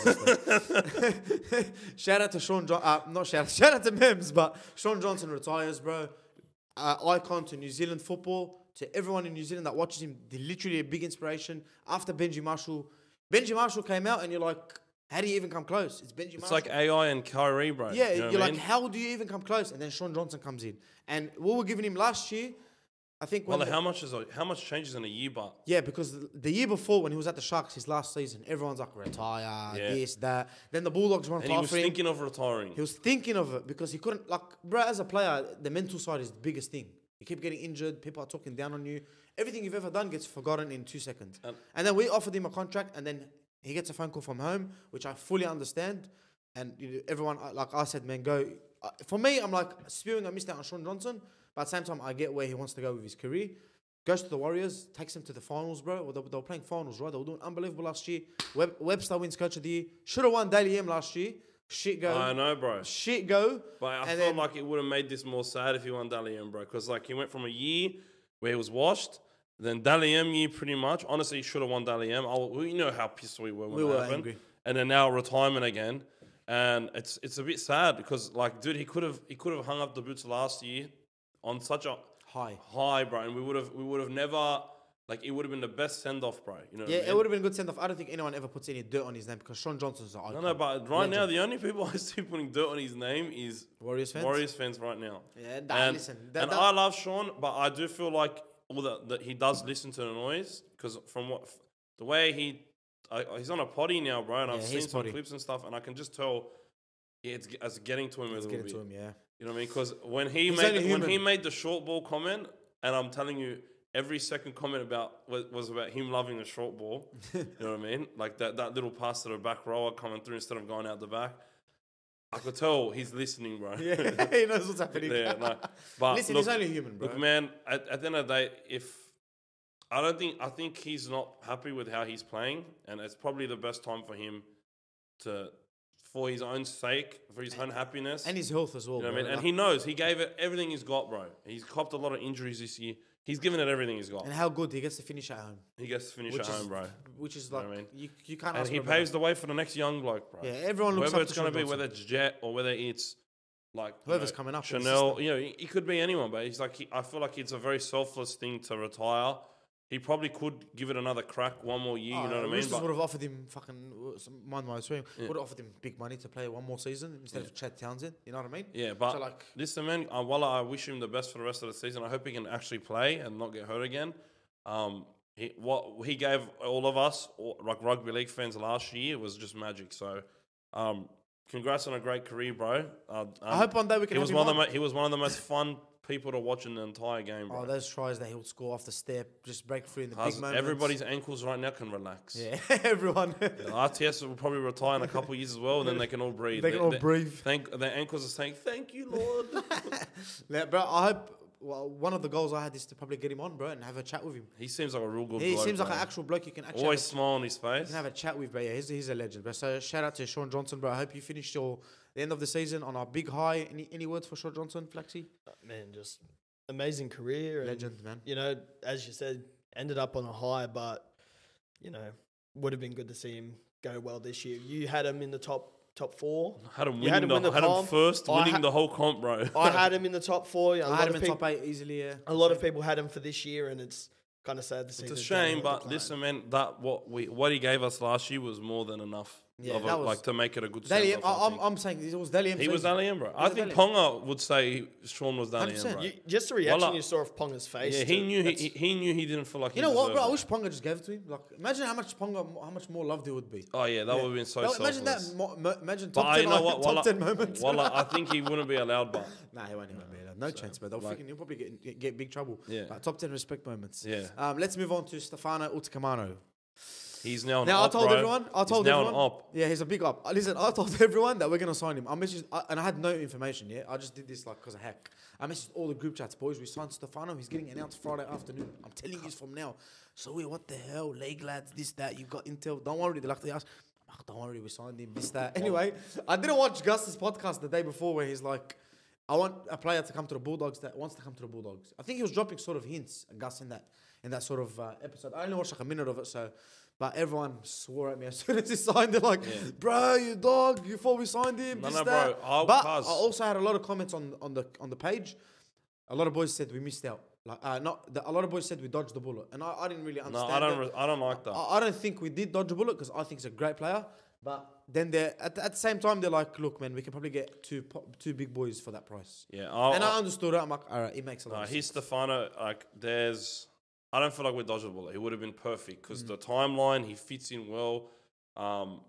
asleep. Shout out to Sean John. Uh, not shout out. Shout out to Mims, but Sean Johnson retires, bro. Uh, icon to New Zealand football. To everyone in New Zealand that watches him, they're literally a big inspiration. After Benji Marshall, Benji Marshall came out, and you're like, how do you even come close? It's Benji It's Marshall. like A I and Kyrie, bro. yeah, you know you're what I like, mean? how do you even come close? And then Sean Johnson comes in, and we were giving him last year. I think when Well, the- how much is a, how much changes in a year, but yeah, because the, the year before when he was at the Sharks, his last season, everyone's like retire, Yeah. this, that. Then the Bulldogs won and he was for him. thinking of retiring. He was thinking of it because he couldn't, like, bro, as a player, the mental side is the biggest thing. You keep getting injured, people are talking down on you. Everything you've ever done gets forgotten in two seconds. And- And then we offered him a contract, and then he gets a phone call from home, which I fully understand. And you know, everyone, uh, like I said, man, go. Uh, for me, I'm like, spewing, I missed out on Sean Johnson. But at the same time, I get where he wants to go with his career. Goes to the Warriors, takes them to the finals, bro. Well, they, they were playing finals, right? They were doing unbelievable last year. Web, Webster wins Coach of the Year. Should have won Daly M last year. Shit go. I know, bro. Shit go. But I And felt then- like it would have made this more sad if he won Dally M, bro. Because like he went from a year where he was washed, then Dally M year pretty much. Honestly, he should have won Dally M. I, we know how pissed we were when We it were happened. angry. And then now retirement again, and it's it's a bit sad because like, dude, he could have he could have hung up the boots last year on such a High. high, bro, and we would have we would have never like it would have been the best send off, bro. You know? Yeah, what I it mean? would have been a good send off. I don't think anyone ever puts any dirt on his name because Sean Johnson's an icon. No, no, but right now Legend. the only people I see putting dirt on his name is Warriors fans. Warriors fans right now. Yeah, nah, and, listen. That, and that- I love Sean, but I do feel like all that that he does listen to the noise because from what the way he I, he's on a potty now, bro, and Yeah, I've he's seen some potty. clips and stuff, and I can just tell it's, ge- it's getting to him let's a get little bit. into him, yeah. You know what I mean? Because when he He's made only the, when he human. made the short ball comment, and I'm telling you, every second comment about was, was about him loving the short ball. You know what I mean? Like that that little pass to the back rower coming through instead of going out the back. I could tell he's listening, bro. Yeah, he knows what's happening. Yeah, no. But Listen, look, he's only human, bro. look, man. At, at the end of the day, if I don't think I think he's not happy with how he's playing, and it's probably the best time for him to, for his own sake, for his own happiness, And his health as well. you know what I bro. mean. And Like- he knows he gave it everything he's got, bro. He's copped a lot of injuries this year. He's given it everything he's got. and how good he gets to finish at home. He gets to finish Which at is, home, bro. Which is You know like, what I mean? you, you can't And ask he for a better. paves the way for the next young bloke, bro. Yeah, everyone looks Whoever up it's to going to Sean be, Johnson. whether it's Jet or whether it's like you Whoever's know, coming up in the Chanel, system. you know, he, he could be anyone, but he's like, he, I feel like it's a very selfless thing to retire. He probably could give it another crack one more year, you know what I mean? Roosters But would have offered him fucking, uh, some- mind my swearing, would have offered him big money to play one more season instead of Chad Townsend. You know what I mean? yeah, but So, like- listen, man, uh, while I wish him the best for the rest of the season, I hope he can actually play and not get hurt again. Um, he, what he gave all of us, all- like rugby league fans last year, was just magic. So, um, congrats on a great career, bro. Uh, um, I hope one day we can he have was him one of the on. mo- he was one of the most fun people to watch in the entire game, bro. Oh, those tries that he'll score off the step, just break through in the How's- big moments. everybody's ankles right now can relax. Yeah, everyone. The R T S will probably retire in a couple of years as well, and then they can all breathe. They can all They- breathe. Thank their ankles are saying, "Thank you, Lord." Yeah, bro, I hope well, one of the goals I had is to probably get him on, bro, and have a chat with him. he seems like a real good. He bloke, seems like bro. an actual bloke you can actually Always have, smile on his a, face. can have a chat with, bro. Yeah, he's, he's a legend, bro. So shout out to Sean Johnson, bro. I hope you finished your the end of the season on a big high. Any any words for Sean Johnson, Flexi? Man, just amazing career. And, Legend, man. You know, as you said, ended up on a high, but, you know, would have been good to see him go well this year. You had him in the top top four. Had him You had winning him win the, the had him comp. first, I winning ha- the whole comp, bro. I had him in the top four. A I lot had of him in people, top eight easily. Yeah, a lot of people had him for this year, and it's kind of sad to see. It's a the shame, downward but decline. listen, man, that what we what he gave us last year was more than enough. Yeah, of a, that was- like to make it a good Dally M, send-off, I I, I'm, think. I'm saying it was Dally M. He was Dally M, bro. I was think Dally M. Ponga would say Sean was Dally M, one hundred percent. bro. You, just the reaction Wallah. you saw of Ponga's face. Yeah, he to- knew he, that's- he knew he didn't feel like You he know what, bro? I deserved wish Ponga just gave it to him. Like, imagine how much Ponga, how much more loved he would be. it. Oh yeah, that would have been so No, selfless. imagine that. Mo- mo- imagine But top I ten, you know what, top Wallah, ten moments. Wallah, I think he wouldn't be allowed, but Nah, he won't even be allowed. No chance, but they'll like- freaking, he'll probably get, get, get big trouble. Yeah. Like, top ten respect moments. Yeah. Um, let's move on to Stefano Utoikamano. he's now an Now, op, I told bro. everyone, I told he's now everyone. an op. Yeah, he's a big up. Uh, Listen, I told everyone that we're going to sign him. I messaged, I, and I had no information yet. I just did this like because of hack. I messaged all the group chats, boys. We signed Stefano. He's getting announced Friday afternoon. I'm telling you from now. So, wait, what the hell? Leg lads, this, that. You got intel. Don't worry. They're like, they ask, oh, don't worry, we signed him, this, that. Anyway, I didn't watch Gus's podcast the day before where he's like, I want a player to come to the Bulldogs that wants to come to the Bulldogs. I think he was dropping sort of hints, Gus, in that in that sort of uh, episode. I only watched like a minute of it, so but everyone swore at me as soon as he signed. They're like, Yeah. "Bro, you dog! You thought we signed him." No, this, no, that. bro, I'll- But cuz- I also had a lot of comments on on the on the page. A lot of boys said we missed out. Like, uh, not the, a lot of boys said we dodged the bullet, and I, I didn't really No, understand. I don't. it. Re- I don't like that. I, I don't think we did dodge a bullet because I think he's a great player. But then they're at, the- at the same time they're like, look, man, we can probably get two po- two big boys for that price. yeah, I'll, and I I'll- understood it. I'm like, all right, it makes a lot. Nah, of he's sense. Stefano. Like, there's. I don't feel like we're dodging the bullet. He would have been perfect because Mm. the timeline, he fits in well. Um,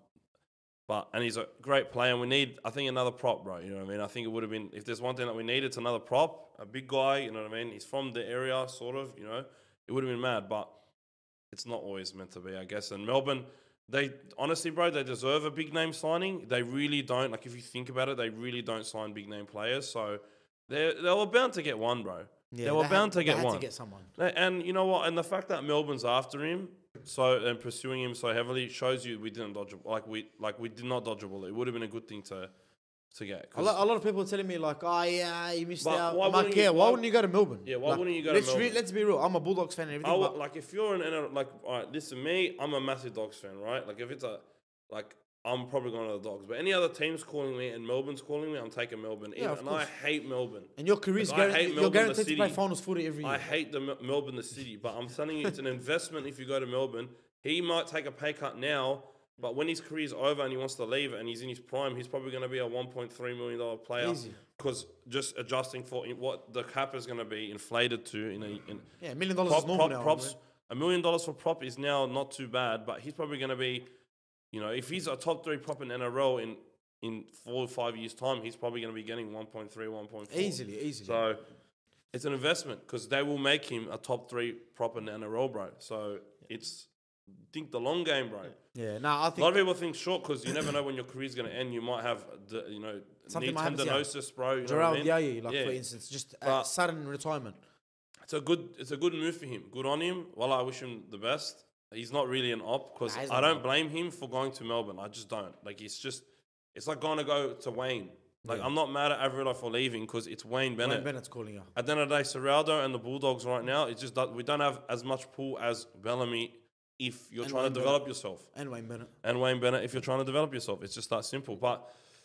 but and he's a great player. And we need, I think, another prop, bro. You know what I mean? I think it would have been if there's one thing that we need, it's another prop, a big guy. You know what I mean? He's from the area, sort of. You know, it would have been mad, but it's not always meant to be, I guess. And Melbourne, they honestly, bro, they deserve a big name signing. They really don't. Like, if you think about it, they really don't sign big name players. So they they were bound to get one, bro. Yeah, they were had- bound to they get had one. to get someone. A- And you know what? And the fact that Melbourne's after him, so and pursuing him so heavily, shows you we didn't dodge a, like we like we did not dodge a bullet. It would have been a good thing to to get. A 'Cause- lot, a lot of people are telling me like, oh yeah, you missed But out. why I'm like, wouldn't you- yeah, why why- wouldn't you go to Melbourne? Yeah, why Like, wouldn't you go to let's re- Melbourne? let's be real. I'm a Bulldogs fan and everything. I would, but like if you're an N F L, like all right, listen, me, I'm a massive Dogs fan, right? Like if it's a like I'm probably going to the Dogs, but any other team's calling me and Melbourne's calling me, I'm taking Melbourne. Yeah, of and I course. hate Melbourne. and your career's Like, I hate guaranteed, you're Melbourne, the guaranteed to play city. finals footy every year. I hate the Mel- Melbourne, the city, but I'm telling you, it's an investment if you go to Melbourne. He might take a pay cut now, but when his career's over and he wants to leave and he's in his prime, he's probably going to be a one point three million dollars player. Easy. Because just adjusting for in- what the cap is going to be inflated to in a in yeah, a million dollars prop, is normal prop, now. props. man. A million dollars for prop is now not too bad, but he's probably going to be, you know, if he's a top three prop in N R L in in four or five years' time, he's probably going to be getting one point three, one point four. Easily, easily. So it's an investment because they will make him a top three prop in the N R L, bro. So it's think the long game, bro. yeah, nah, I A lot of think people think short because you never know when your career's going to end. You might have, the, you know, Something knee might happen, yeah. tendinosis, bro. You know what I Gerald mean? Yaya, like Yeah. for instance, just But- a sudden retirement. It's a good, it's a good move for him. Good on him. Well, I wish him the best. He's not really an op because Nah, he's I not don't an op. blame him for going to Melbourne. I just don't. Like it's just, it's like going to go to Wayne. Like Yeah. I'm not mad at Avrila for leaving because it's Wayne Bennett. Wayne Bennett's calling you. At the end of the day, Serraldo and the Bulldogs right now, it's just that we don't have as much pull as Bellamy if you're And trying Wayne to develop yourself. And Wayne Bennett. And Wayne Bennett if you're trying to develop yourself. It's just that simple. But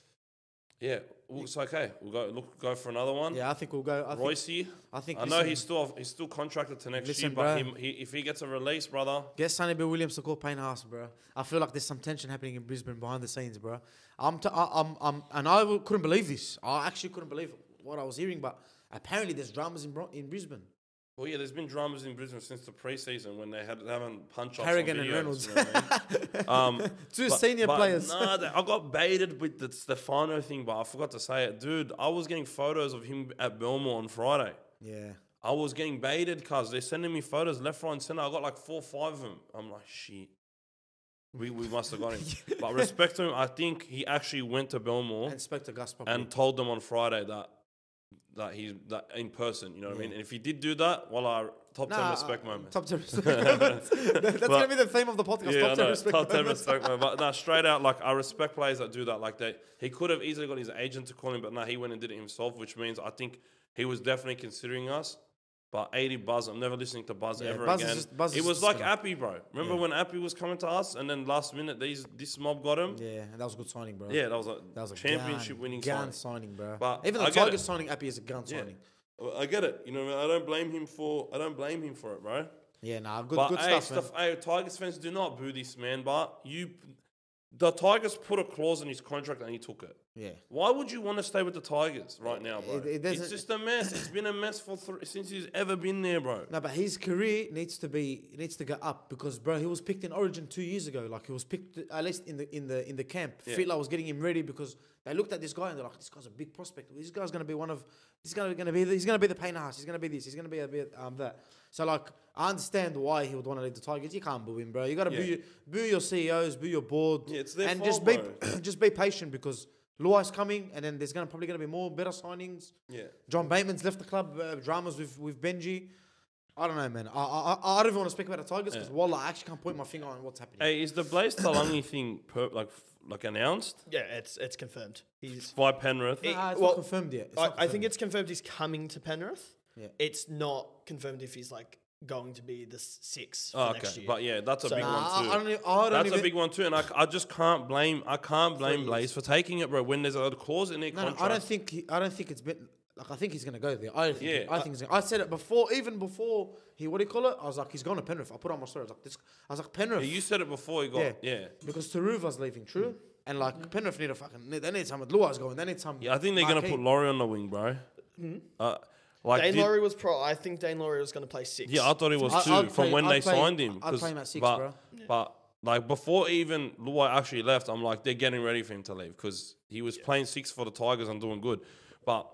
yeah, it's okay. We'll go look go for another one. Yeah, I think we'll go. I think, Royce, I think I know listen, he's still he's still contracted to next Listen, year, but bro. him, he, if he gets a release, brother, Get Sonny Bill Williams to call Payne Haas, bro. I feel like there's some tension happening in Brisbane behind the scenes, bro. I'm, t- I, I'm, I'm, and I w- couldn't believe this. I actually couldn't believe what I was hearing, but apparently there's dramas in Bro- in Brisbane. well, yeah, there's been dramas in Brisbane since the preseason when they had having punch ups Carrigan on and videos, Reynolds. you know what I mean? um, Two but- senior but players. Nah, they- I got baited with the Stefano thing, but I forgot to say it, dude. I was getting photos of him at Belmore on Friday. Yeah. I was getting baited because they're sending me photos left, right, and center. I got like four, five of them. I'm like, shit. We, we must have got him. But respect to him, I think he actually went to Belmore And Inspector Gus probably. and told them on Friday that that he's that in person. You know what I mean? Yeah. And if he did do that, well, our top ten Nah, respect uh, moment. Top ten respect moments. That- That's But- going to be the theme of the podcast. Yeah, top I ten know, respect top ten moments. respect moment. But nah, straight out, like I respect players that do that. Like they, he could have easily got his agent to call him, but nah, he went and did it himself. Which means I think he was definitely considering us. But eighty Buzz, I'm never listening to Buzz Yeah, ever Buzz is again. just- Buzz is it was just like gonna- Appy, bro. Remember Yeah. when Appy was coming to us, and then last minute these this mob got him. Yeah, and that was a good signing, bro. Yeah, that was a, That was a championship gun, winning gun signing. signing, bro. But Even I the get Tigers it. signing Appy is a gun Yeah. signing. I get it. You know, what I mean? I don't blame him for. I don't blame him for it, bro. Yeah, nah, good, But good hey, stuff, man. stuff, hey, Tigers fans, do not boo this man. But you, The Tigers put a clause in his contract and he took it. Yeah. Why would you want to stay with the Tigers right now, bro? It- it it's doesn't- just a mess. It's been a mess for thr since he's ever been there, bro. No, but his career needs to be needs to go up because, bro, he was picked in Origin two years ago. Like he was picked at least in the in the in the camp. Yeah. Fittler was getting him ready because they looked at this guy and they're like, this guy's a big prospect. This guy's gonna be one of. He's gonna gonna be. He's gonna be the pain ass. He's gonna be this. He's gonna be a bit um that. So like, I understand why he would want to leave the Tigers. You can't boo him, bro. You gotta Yeah. boo your, boo your C E Os, boo your board, Yeah, it's their and fault, just be bro. just be patient because Luai's coming, and then there's gonna probably gonna be more better signings. Yeah. John Bateman's left the club. Uh, dramas with with Benji. I don't know, man. I I, I don't even want to speak about the Tigers because, Yeah. wallah, I actually can't point my finger on what's happening. Hey, is the Blaze Talangi thing per, like f- like announced Yeah, it's it's confirmed. He's. by Penrith? Nah, it's well, not confirmed yet. It's I, not I think confirmed. it's confirmed he's coming to Penrith. Yeah. It's not confirmed if he's like going to be the s- six for Oh, next okay, year. but yeah, that's a So- big Nah, one too. I, I don't. e- I don't That's even, a big one too, and I, I just can't blame I can't blame years. Blaze for taking it, bro. When there's a clause in their No, no, contract. I don't think. He, I don't think it's been. Like I think he's gonna go there. I think. Yeah, he- I I- think. He's gonna, I said it before. Even before he. What do you call it? I was like, he's going to Penrith. I put it on my story. I was like, this. I was like, Penrith. Yeah, you said it before he got Yeah. yeah. because Taruva's leaving. True. And like Penrith need a fucking. They need some. Luai's going. They need some. Yeah, I think they're gonna marquee. put Laurie on the wing, bro. Uh, like Dane did- Laurie was pro. I think Dane Laurie was going to play six. yeah, I thought he was I- too I'd from play- when I'd they play- signed him. I'd 'cause- play him at six, but, bro. But like before even Luai actually left, I'm like they're getting ready for him to leave because he was playing six for the Tigers and doing good. But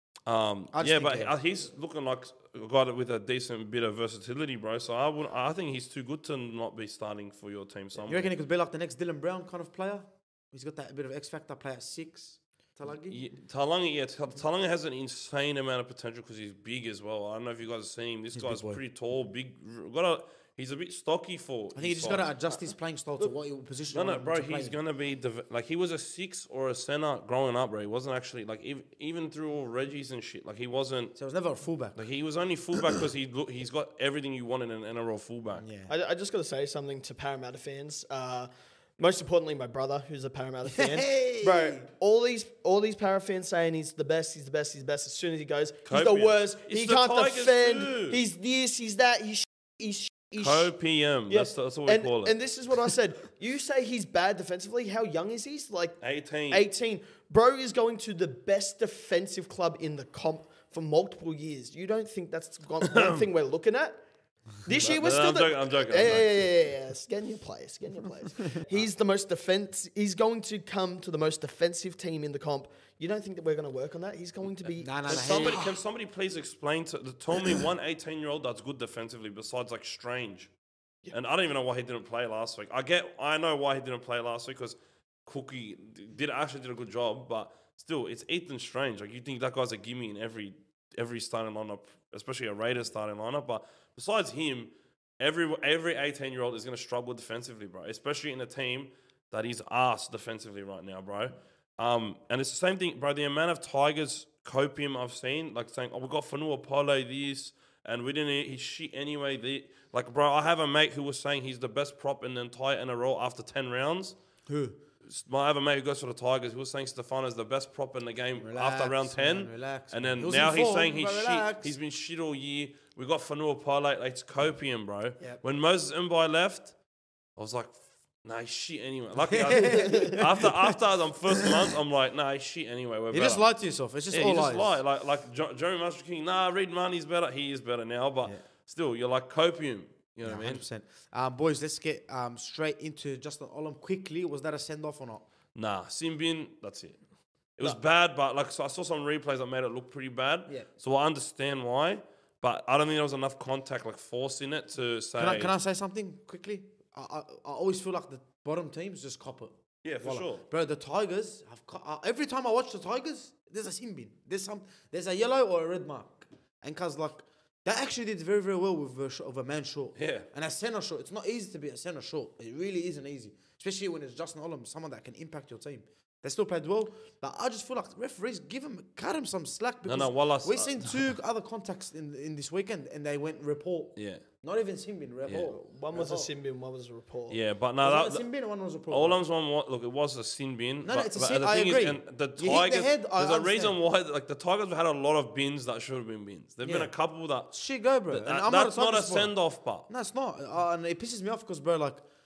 um, I just yeah, think, but yeah. uh, he's looking like a guy with a decent bit of versatility, bro. So I would, I think he's too good to not be starting for your team You somewhere. reckon he could be like the next Dylan Brown kind of player? He's got that bit of X factor. Play at six. Talagi. Yeah, Talangi, yeah, Ta- Talangi has an insane amount of potential because he's big as well. I don't know if you guys have seen him. This He's a guy's big boy. pretty tall, big. Got a, he's a bit stocky for. I think you just got to adjust his playing style to what your position. No, you no, want him bro. to play He's in. gonna be dev- like he was a six or a center growing up, bro. He wasn't actually like even, even through all Reggies and shit. Like he wasn't. So he was never a fullback. Like he was only fullback because he look, he's got everything you want in an N R L fullback. Yeah. I, I just got to say something to Parramatta fans. Uh, most importantly, my brother, who's a Parramatta fan. Hey! Bro, all these all these Para fans saying he's the best, he's the best, he's the best. As soon as he goes, he's the Copium. worst. It's he the can't Tigers defend. too. He's this, he's that. He's sh- he's sh- he's sh- Co P M. Yeah. That's, that's what we and, call it. And this is what I said. You say he's bad defensively. How young is he? He's like eighteen. eighteen. Bro is going to the best defensive club in the comp for multiple years. You don't think that's one thing we're looking at? This year No, we're no, still I'm the, joking, I'm joking, I'm Yeah, yeah, joking. yeah, yeah, yeah. Scan your players, scan your players. He's the most defense. He's going to come to the most defensive team in the comp. You don't think that we're going to work on that? He's going to be. Nah, nah, Can nah. somebody, can somebody please explain to tell me one eighteen year old that's good defensively besides like Strange? And I don't even know why he didn't play last week. I get, I know why he didn't play last week because Cookie did actually did a good job, but still, it's Ethan Strange. Like you think that guy's a gimme in every every starting lineup, especially a Raiders starting lineup. But besides him, every every eighteen year old is going to struggle defensively, bro. Especially in a team that is ass defensively right now, bro. Um, and it's the same thing, bro. The amount of Tigers copium I've seen, like saying, "Oh, we got Fanua Polo this, and we didn't eat his shit anyway." The, like, bro, I have a mate who was saying he's the best prop in the entire N R L after ten rounds. Who? I have a mate who goes for the Tigers. He was saying Stefano's the best prop in the game Relax, after round ten. man, relax, and man. then He was now in he's form, saying he's but shit. relax. He's been shit all year. We got Fanua Polo. Like, it's copium, bro. Yep. When Moses Mbai left, I was like, nah, he's shit anyway. Lucky I, after after the first month, I'm like, nah, he's shit anyway. We're You better. just lied to yourself. It's just Yeah, all you just lies. lie. Like like jo- Jeremy Master King, nah, Reed Money's better. He is better now, but Yeah. still, you're like copium. You know Yeah, what I one mean? hundred percent. Um, boys, let's get um, straight into Justin Olam quickly. Was that a send off or not? Nah, Simbin, that's it. It was bad, but like so I saw some replays that made it look pretty bad. Yeah. So I understand why, but I don't think there was enough contact, like force in it to say. Can I, can I say something quickly? I, I, I always feel like the bottom teams just cop it. Yeah, for Voila. sure. Bro, the Tigers have co- uh, every time I watch the Tigers, there's a sin bin. There's some there's a yellow or a red mark. And cause like they actually did very, very well with a, sh- of a man short. Yeah. And a centre short. It's not easy to be a centre short. It really isn't easy. Especially when it's Justin Olam, someone that can impact your team. They still played well. But I just feel like the referees give him cut him some slack because no, Wallah, we've uh, seen two other contacts in in this weekend and they went report. Yeah. Not even Simbin, report. One was a Report. Simbin, one was a report. Yeah, but no, Was that, it a Simbin or one was a report? Olam's one, wa- look, it was a sin bin. No, no, but, it's a but sin- the I thing agree. is, and the You hit the Tigers, head, I there's a reason understand. why, like, the Tigers have had a lot of bins that should have been bins. There've been Yeah. a couple that, Shit go, bro. that- And I'm that's not not a Tigers supporter. send off, but. No, it's not. Uh, and it pisses me off because, bro, like,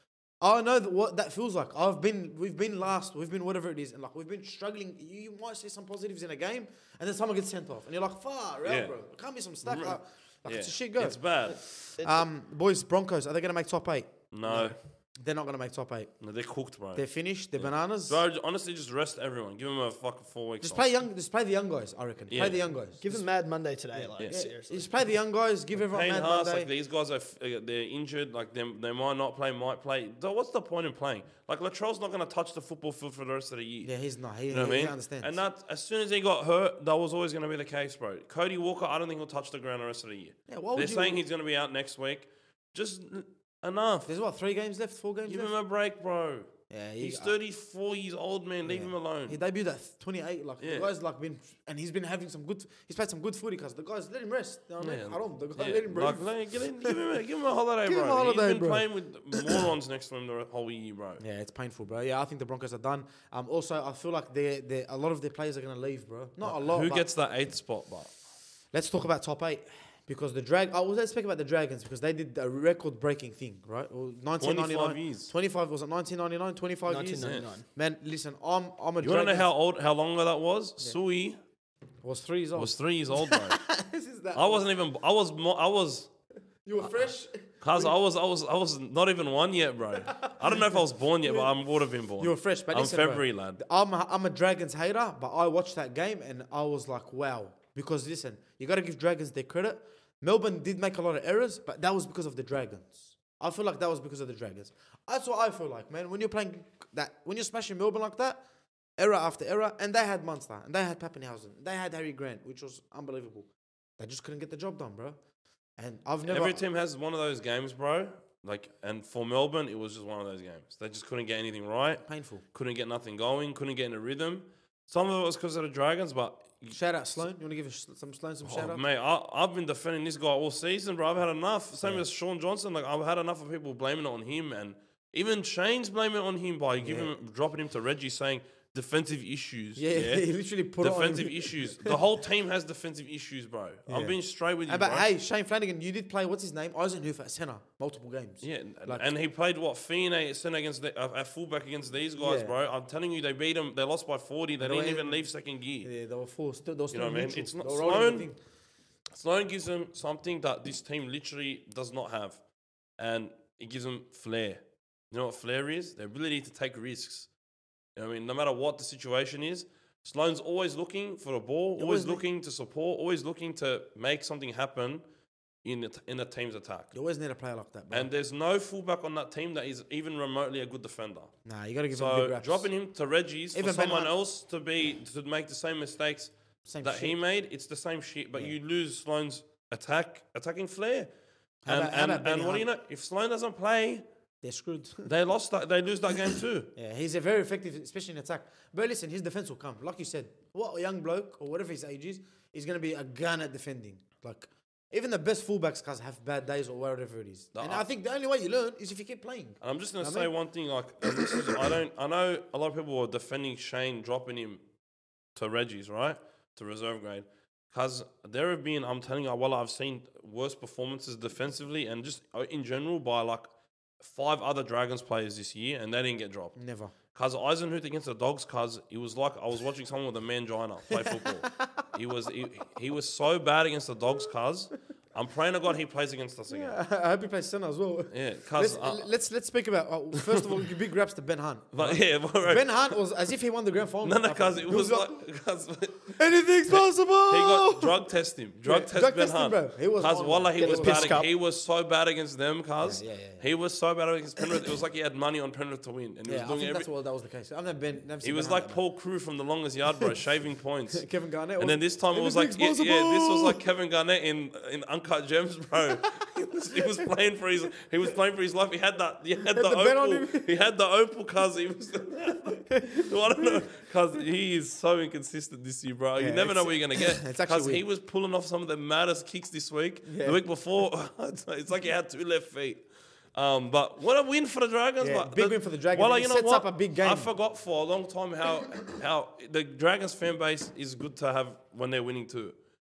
I know that what that feels like. I've been, we've been last, we've been whatever it is, and like we've been struggling. You, you might see some positives in a game, and then someone gets sent off, and you're like, far out, Yeah. bro. There can't be some stuff. Like, like Yeah. it's a shit go. It's bad. Um, boys, Broncos, are they going to make top eight? No, They're not going to make top eight. no, they're cooked, bro. They're finished. They're bananas. Bro, honestly, just rest everyone. Give them a fucking four weeks. Just off. play young. Just play the young guys. I reckon. Yeah. Play the young guys. Give them Mad Monday today, like Yeah. seriously. Just play the young guys. Give everyone Payne Mad Haas, Monday. like these guys are f- uh, they're injured. Like them, they might not play, might play. So what's the point in playing? Like Latrell's not going to touch the football field for the rest of the year. Yeah, he's not. He, You know he, what I he mean? understands. And that as soon as he got hurt, that was always going to be the case, bro. Cody Walker, I don't think he'll touch the ground the rest of the year. Yeah, why would They're you- saying he's going to be out next week. Just n- enough. There's what, three games left? Four games Give left? him a break, bro. Yeah, he- He's thirty-four years old, man. Leave Yeah. him alone. He debuted at twenty-eight. Like Yeah. the guy's like been, and he's been having some good. He's played some good footy because the guys let him rest. You know what I mean? Yeah. I don't. The guy Yeah, let him breathe. like, like, give, him, give, him a, give him a holiday, Give bro. him a holiday, he's been bro. playing with morons next to him the whole year, bro. Yeah, it's painful, bro. Yeah, I think the Broncos are done. Um, also, I feel like they, they, a lot of their players are gonna leave, bro. Not a lot. Who but gets that eighth spot, but Let's talk about top eight. Because the drag, oh, well, let's speak about the Dragons because they did a record-breaking thing, right? Well, nineteen ninety-nine, twenty-five years. twenty-five was it nineteen ninety-nine? twenty-five years. nineteen ninety-nine. Man, listen, I'm I'm a. You want to know Dragons- how old, how long ago that was? Sui was three years old. was three years old, bro. This is that. I wasn't even. I was. More, I was. You were fresh. Cause I was. I was. I was not even one yet, bro. I don't know if I was born yet, but I would have been born. You were fresh, but I'm listen, bro. February, lad. I'm a, I'm a Dragons hater, but I watched that game and I was like, wow. Because listen, you got to give Dragons their credit. Melbourne did make a lot of errors, but that was because of the Dragons. I feel like that was because of the Dragons. That's what I feel like, man. When you're playing that, when you're smashing Melbourne like that, error after error, and they had Munster, and they had Pappenhausen, they had Harry Grant, which was unbelievable. They just couldn't get the job done, bro. And I've never. Every team has one of those games, bro. Like, and for Melbourne, it was just one of those games. They just couldn't get anything right. Painful. Couldn't get nothing going. Couldn't get in a rhythm. Some of it was because of the Dragons, but Shout out Sloan. You want to give a sh- some Sloan some shout oh, out? mate, I, I've been defending this guy all season, bro. I've had enough. Same Yeah. as Sean Johnson. Like, I've had enough of people blaming it on him, and even Shane's blaming it on him by giving him, dropping him to Reggie, saying defensive issues. Yeah, he literally put defensive it on him. issues. The whole team has defensive issues, bro. Yeah. I'm being straight with you, Uh, But bro. hey, Shane Flanagan, you did play, what's his name? Eisenhower at centre, multiple games. Yeah, Like- and he played what Fiene at centre against the, uh, at fullback against these guys, Yeah. bro. I'm telling you, they beat them. They lost by forty. They They didn't were- even leave second gear. Yeah, they were four. Still, they were still know what I mean? neutral. It's not- They were rolling the Sloan- thing. Sloan gives them something that this team literally does not have, and it gives them flair. You know what flair is? The ability to take risks. You know what I mean, no matter what the situation is, Sloan's always looking for the ball, always always look- looking to support, always looking to make something happen in the, in the team's attack. You always need a player like that, bro. And there's no fullback on that team that is even remotely a good defender. Nah, you got to give him big So raps. dropping him to Reggie's Even for Ben someone Hunt. else to be to make the same mistakes Same that shit. he made, it's the same shit. But Yeah. you lose Sloan's attack attacking flair. How and about- how and, about Ben and what do you know? If Sloan doesn't play, They're screwed. they lost that. They lose that game too. Yeah, he's a very effective, especially in attack. But listen, his defense will come. Like you said, what a young bloke or whatever his age is, is going to be a gun at defending. Like, even the best fullbacks guys have bad days or whatever it is. No, and I- I think the only way you learn is if you keep playing. And I'm just gonna I say mean- one thing. Like, and this is, I don't. I know a lot of people were defending Shane dropping him to Reggie's, right, to reserve grade, because there have been. I'm telling you, well, I've seen worse performances defensively and just uh, in general by like five other Dragons players this year, and they didn't get dropped. Never. Cause Eisenhuth against the Dogs, cause it was like I was watching someone with a mangina play football. he was he, he was so bad against the Dogs, cause I'm praying to God he plays against us again. I hope he plays center as well. Yeah, Let's, cause uh, let's let's speak about uh, first of all big raps to Ben Hunt. but yeah, bro, Ben Hunt was as if he won the grand final. no, no, cause it He was up- like cause anything's possible. he got drug test him, drug Yeah, test drug Ben test him, Hunt. bro. He was Cause on- wallah, he yeah, was he was bad. pissed up. He was so bad against them, cause Yeah, yeah, yeah. he was so bad against Penrith. It was like he had money on Penrith to win, and he Yeah, I was doing think every. that's what that was the case. I've never been. Never He seen was Ben like Hunt Paul Crewe from the longest yard, bro, shaving points. that bad. Kevin Garnett. And then this time it was like, yeah, Anything's yeah, this was possible. like Kevin Garnett in in Uncut Gems, bro. he, was, he was playing for his he was playing for his life. He had that he had the, the bet on opal. him. He had the opal, cause he was. I don't know, cause he is so inconsistent this year, bro. Yeah, you never know it's- what you're gonna get. it's actually Cause he weird. was pulling off some of the maddest kicks this week. Yeah. The week before, it's like he had two left feet. Um, but what a win for the Dragons! Yeah, but big the- win for the Dragons. Well, It you know sets what? up a big game. I forgot for a long time how how the Dragons fan base is good to have when they're winning too.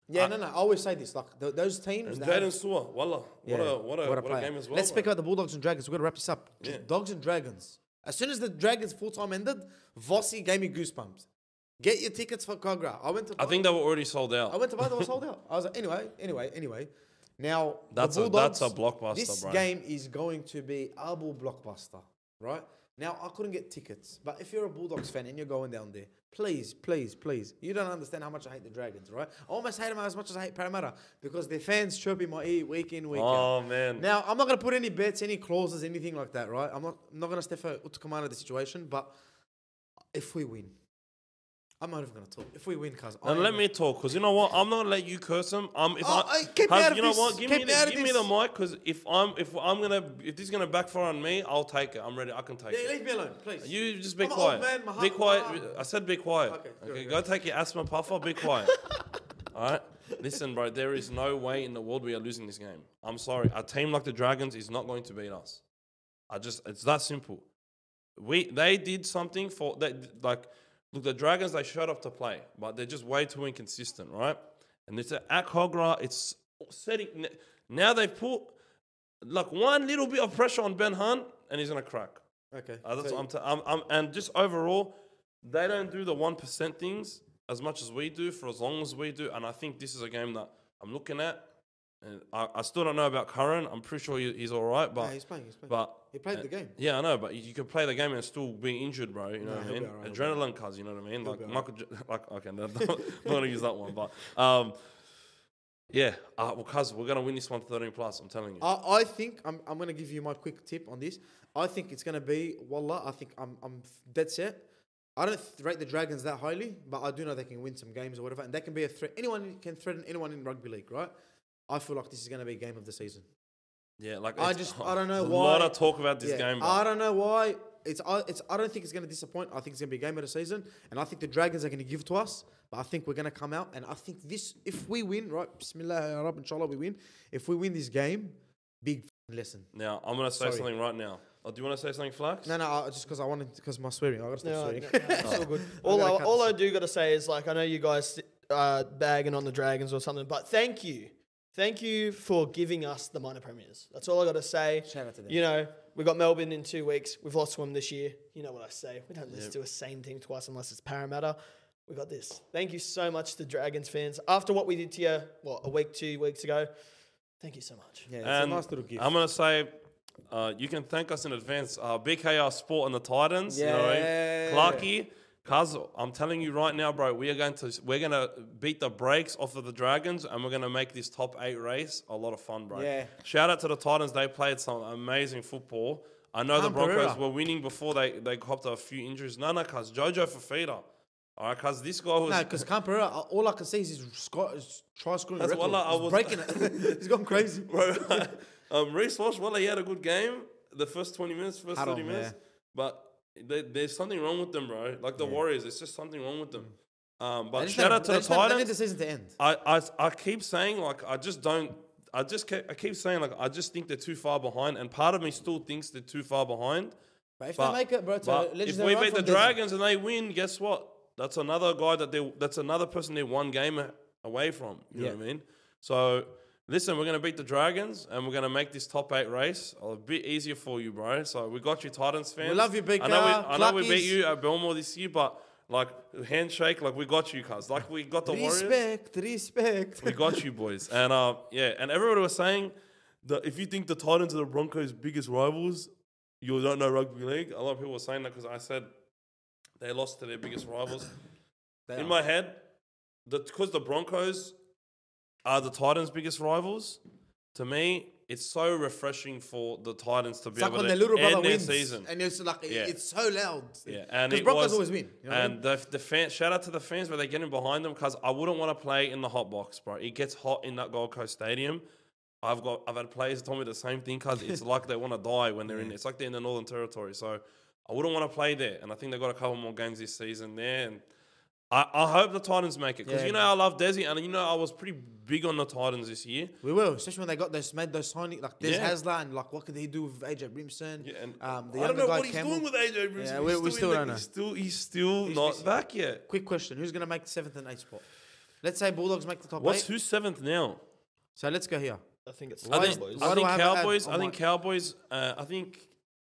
Yeah, I- no, no. I always say this. Like th- those teams. And that have- Jaden Sewer, wallah, Yeah, what a what a what a, player. game as well. Let's bro. speak about the Bulldogs and Dragons. We've got to wrap this up. Yeah. Dogs and Dragons. As soon as the Dragons full time ended, Vossi gave me goosebumps. Get your tickets for Cogra. I went to. I think they were already sold out. I went to buy. They were sold out. I was like, anyway, anyway, anyway. Now That's the a- that's Bulldogs, a blockbuster, This bro. game is going to be a bull blockbuster, right? Now I couldn't get tickets, but if you're a Bulldogs fan and you're going down there, please, please, please, you don't understand how much I hate the Dragons, right? I almost hate them as much as I hate Parramatta because their fans chirp in my ear week in, week out. Oh man. Now, I'm not going to put any bets, any clauses, anything like that, right? I'm not, I'm not going to step out to command of the situation, but if we win, I'm not even going to talk. If we win, cuz. And let me talk, because you know what? I'm not gonna let you curse him. Um, if Oh, I, hey, keep me Haz, out of you know this. what? Give Keep me, me the, out of give me the this. mic, because if I'm, if I'm gonna, if this is gonna backfire on me, I'll take it. I'm ready. I can take Yeah, it. leave me alone, please. You just be I'm an quiet. old man, my be heart- quiet. my- I said be quiet. Okay, Okay, good, go take your asthma puffer. Be quiet. All right. Listen, bro. There is no way in the world we are losing this game. I'm sorry. A team like the Dragons is not going to beat us. I just, it's that simple. We, they did something for that. Like, look, the Dragons, they showed up to play, but they're just way too inconsistent, right? And it's at Cogra. It's setting. Now they've put like one little bit of pressure on Ben Hunt, and he's gonna crack. Okay. Uh, that's So- what I'm, t- I'm, I'm. And just overall, they don't do the one percent things as much as we do for as long as we do. And I think this is a game that I'm looking at. And I, I still don't know about Curran. I'm pretty sure he, he's all right, but Yeah, he's playing, he's playing. but He played uh, the game. Yeah, I know, but you, you can play the game and still be injured, bro. You know No, what I he'll mean? be alright, he'll be Adrenaline, cuz, you know what I mean? Like be alright. Michael, J- like okay, no, no, I'm not gonna use that one, but um, yeah, uh, well, cuz we're gonna win this one thirteen plus. I'm telling you. I, I think I'm, I'm going to give you my quick tip on this. I think it's going to be Wallah. I think I'm I'm dead set. I don't th- rate the Dragons that highly, but I do know they can win some games or whatever, and they can be a threat. Anyone can threaten anyone in rugby league, right? I feel like this is going to be a game of the season. yeah, like I it's- just- I don't know there's why- A lot of talk about this Yeah, game, bro. I don't know why. It's I, it's I don't think it's going to disappoint. I think it's going to be a game of the season, and I think the Dragons are going to give to us. But I think we're going to come out, and I think this, if we win, right, Bismillah, ya Rab, inshallah, we win. If we win this game, big f***ing lesson. Now I'm gonna say Sorry. something right now. Oh, do you want to say something, Flax? No, no, I, just because I wanted, because my swearing, I got to stop No, swearing. no, no, it's all good. All, gotta I, cut all this. I do got to say is, like, I know you guys uh, bagging on the Dragons or something, but thank you. Thank you for giving us the minor premiers. That's all I got to say. Shout out to them. You know, we got Melbourne in two weeks. We've lost to them this year. You know what I say. We don't listen to a same team twice unless it's Parramatta. We got this. Thank you so much to Dragons fans. After what we did to you, what, a week, two weeks ago, thank you so much. Yeah, it's And a nice little gift. I'm gonna say, uh, you can thank us in advance. Uh, B K R Sport and the Titans. You know what I Yeah. mean? Clarky, cuz I'm telling you right now, bro, we are going to we're gonna beat the brakes off of the Dragons, and we're gonna make this top eight race a lot of fun, bro. Yeah. Shout out to the Titans. They played some amazing football. I know the Cam Broncos Pereira. were winning before they they copped a few injuries. No, no, cuz Jojo Fafita. All right, cuz this guy was. No, because Campera, all I can see is his sco- his try scoring That's record. what I He's was- breaking it. He's gone crazy. Bro, um, Reece Walsh, well, he had a good game the first twenty minutes, first Hat thirty on, minutes. yeah. But there, there's something wrong with them, bro. Like the Warriors, it's just something wrong with them. Um, They but just shout need- out to they the just need- They need the Titans. season to end. I, I, I keep saying, like, I just don't. I just keep, I keep saying, like, I just think they're too far behind. And part of me still thinks they're too far behind. But if But, they make it, bro, it's a but if legendary we run beat the from Desi. Dragons and they win, guess what? That's another guy that they. That's another person they're one game a- away from. You know Yeah. what I mean? So listen, we're gonna beat the Dragons and we're gonna make this top eight race a bit easier for you, bro. So we got you, Titans fans. love you, big I know we, car, I know we beat Cluckies. you at Belmore this year, but like handshake, like we got you, cuz. Like we got the Warriors. Respect, respect. We got you, boys. And uh, yeah, and everybody was saying that if you think the Titans are the Broncos' biggest rivals, you don't know rugby league. A lot of people were saying that because I said they lost to their biggest rivals. They In are. my head, because the Broncos are the Titans' biggest rivals, to me, it's so refreshing for the Titans to be It's like able when to their little brother end their wins, season. and it's like Yeah. it's so loud. Yeah, and because it Broncos was, always win. You know what I and mean? the the fan, shout out to the fans where they're getting behind them because I wouldn't want to play in the hot box, bro. It gets hot in that Gold Coast Stadium. I've got I've had players tell me the same thing because it's like they want to die when they're in. It's like they're in the Northern Territory, so I wouldn't want to play there. And I think they've got a couple more games this season there. And I, I hope the Titans make it because Yeah. you know I love Desi, and you know I was pretty big on the Titans this year. We will, especially when they got those made those signing like Des Yeah. Hasler and like what could he do with A J Brimson? Yeah, and um, the I don't younger know guy what he's Campbell. doing with A J Brimson. Yeah, He's we- we in still the- don't know. He's still he's still He's not missing. back yet. Quick question: who's gonna make the seventh and eighth spot? Let's say Bulldogs make the top What's eight. who's seventh now? So let's go here. I think it's I think, Cowboys. Why I do think I have it at- Cowboys. on I think my- Cowboys. Uh, I think.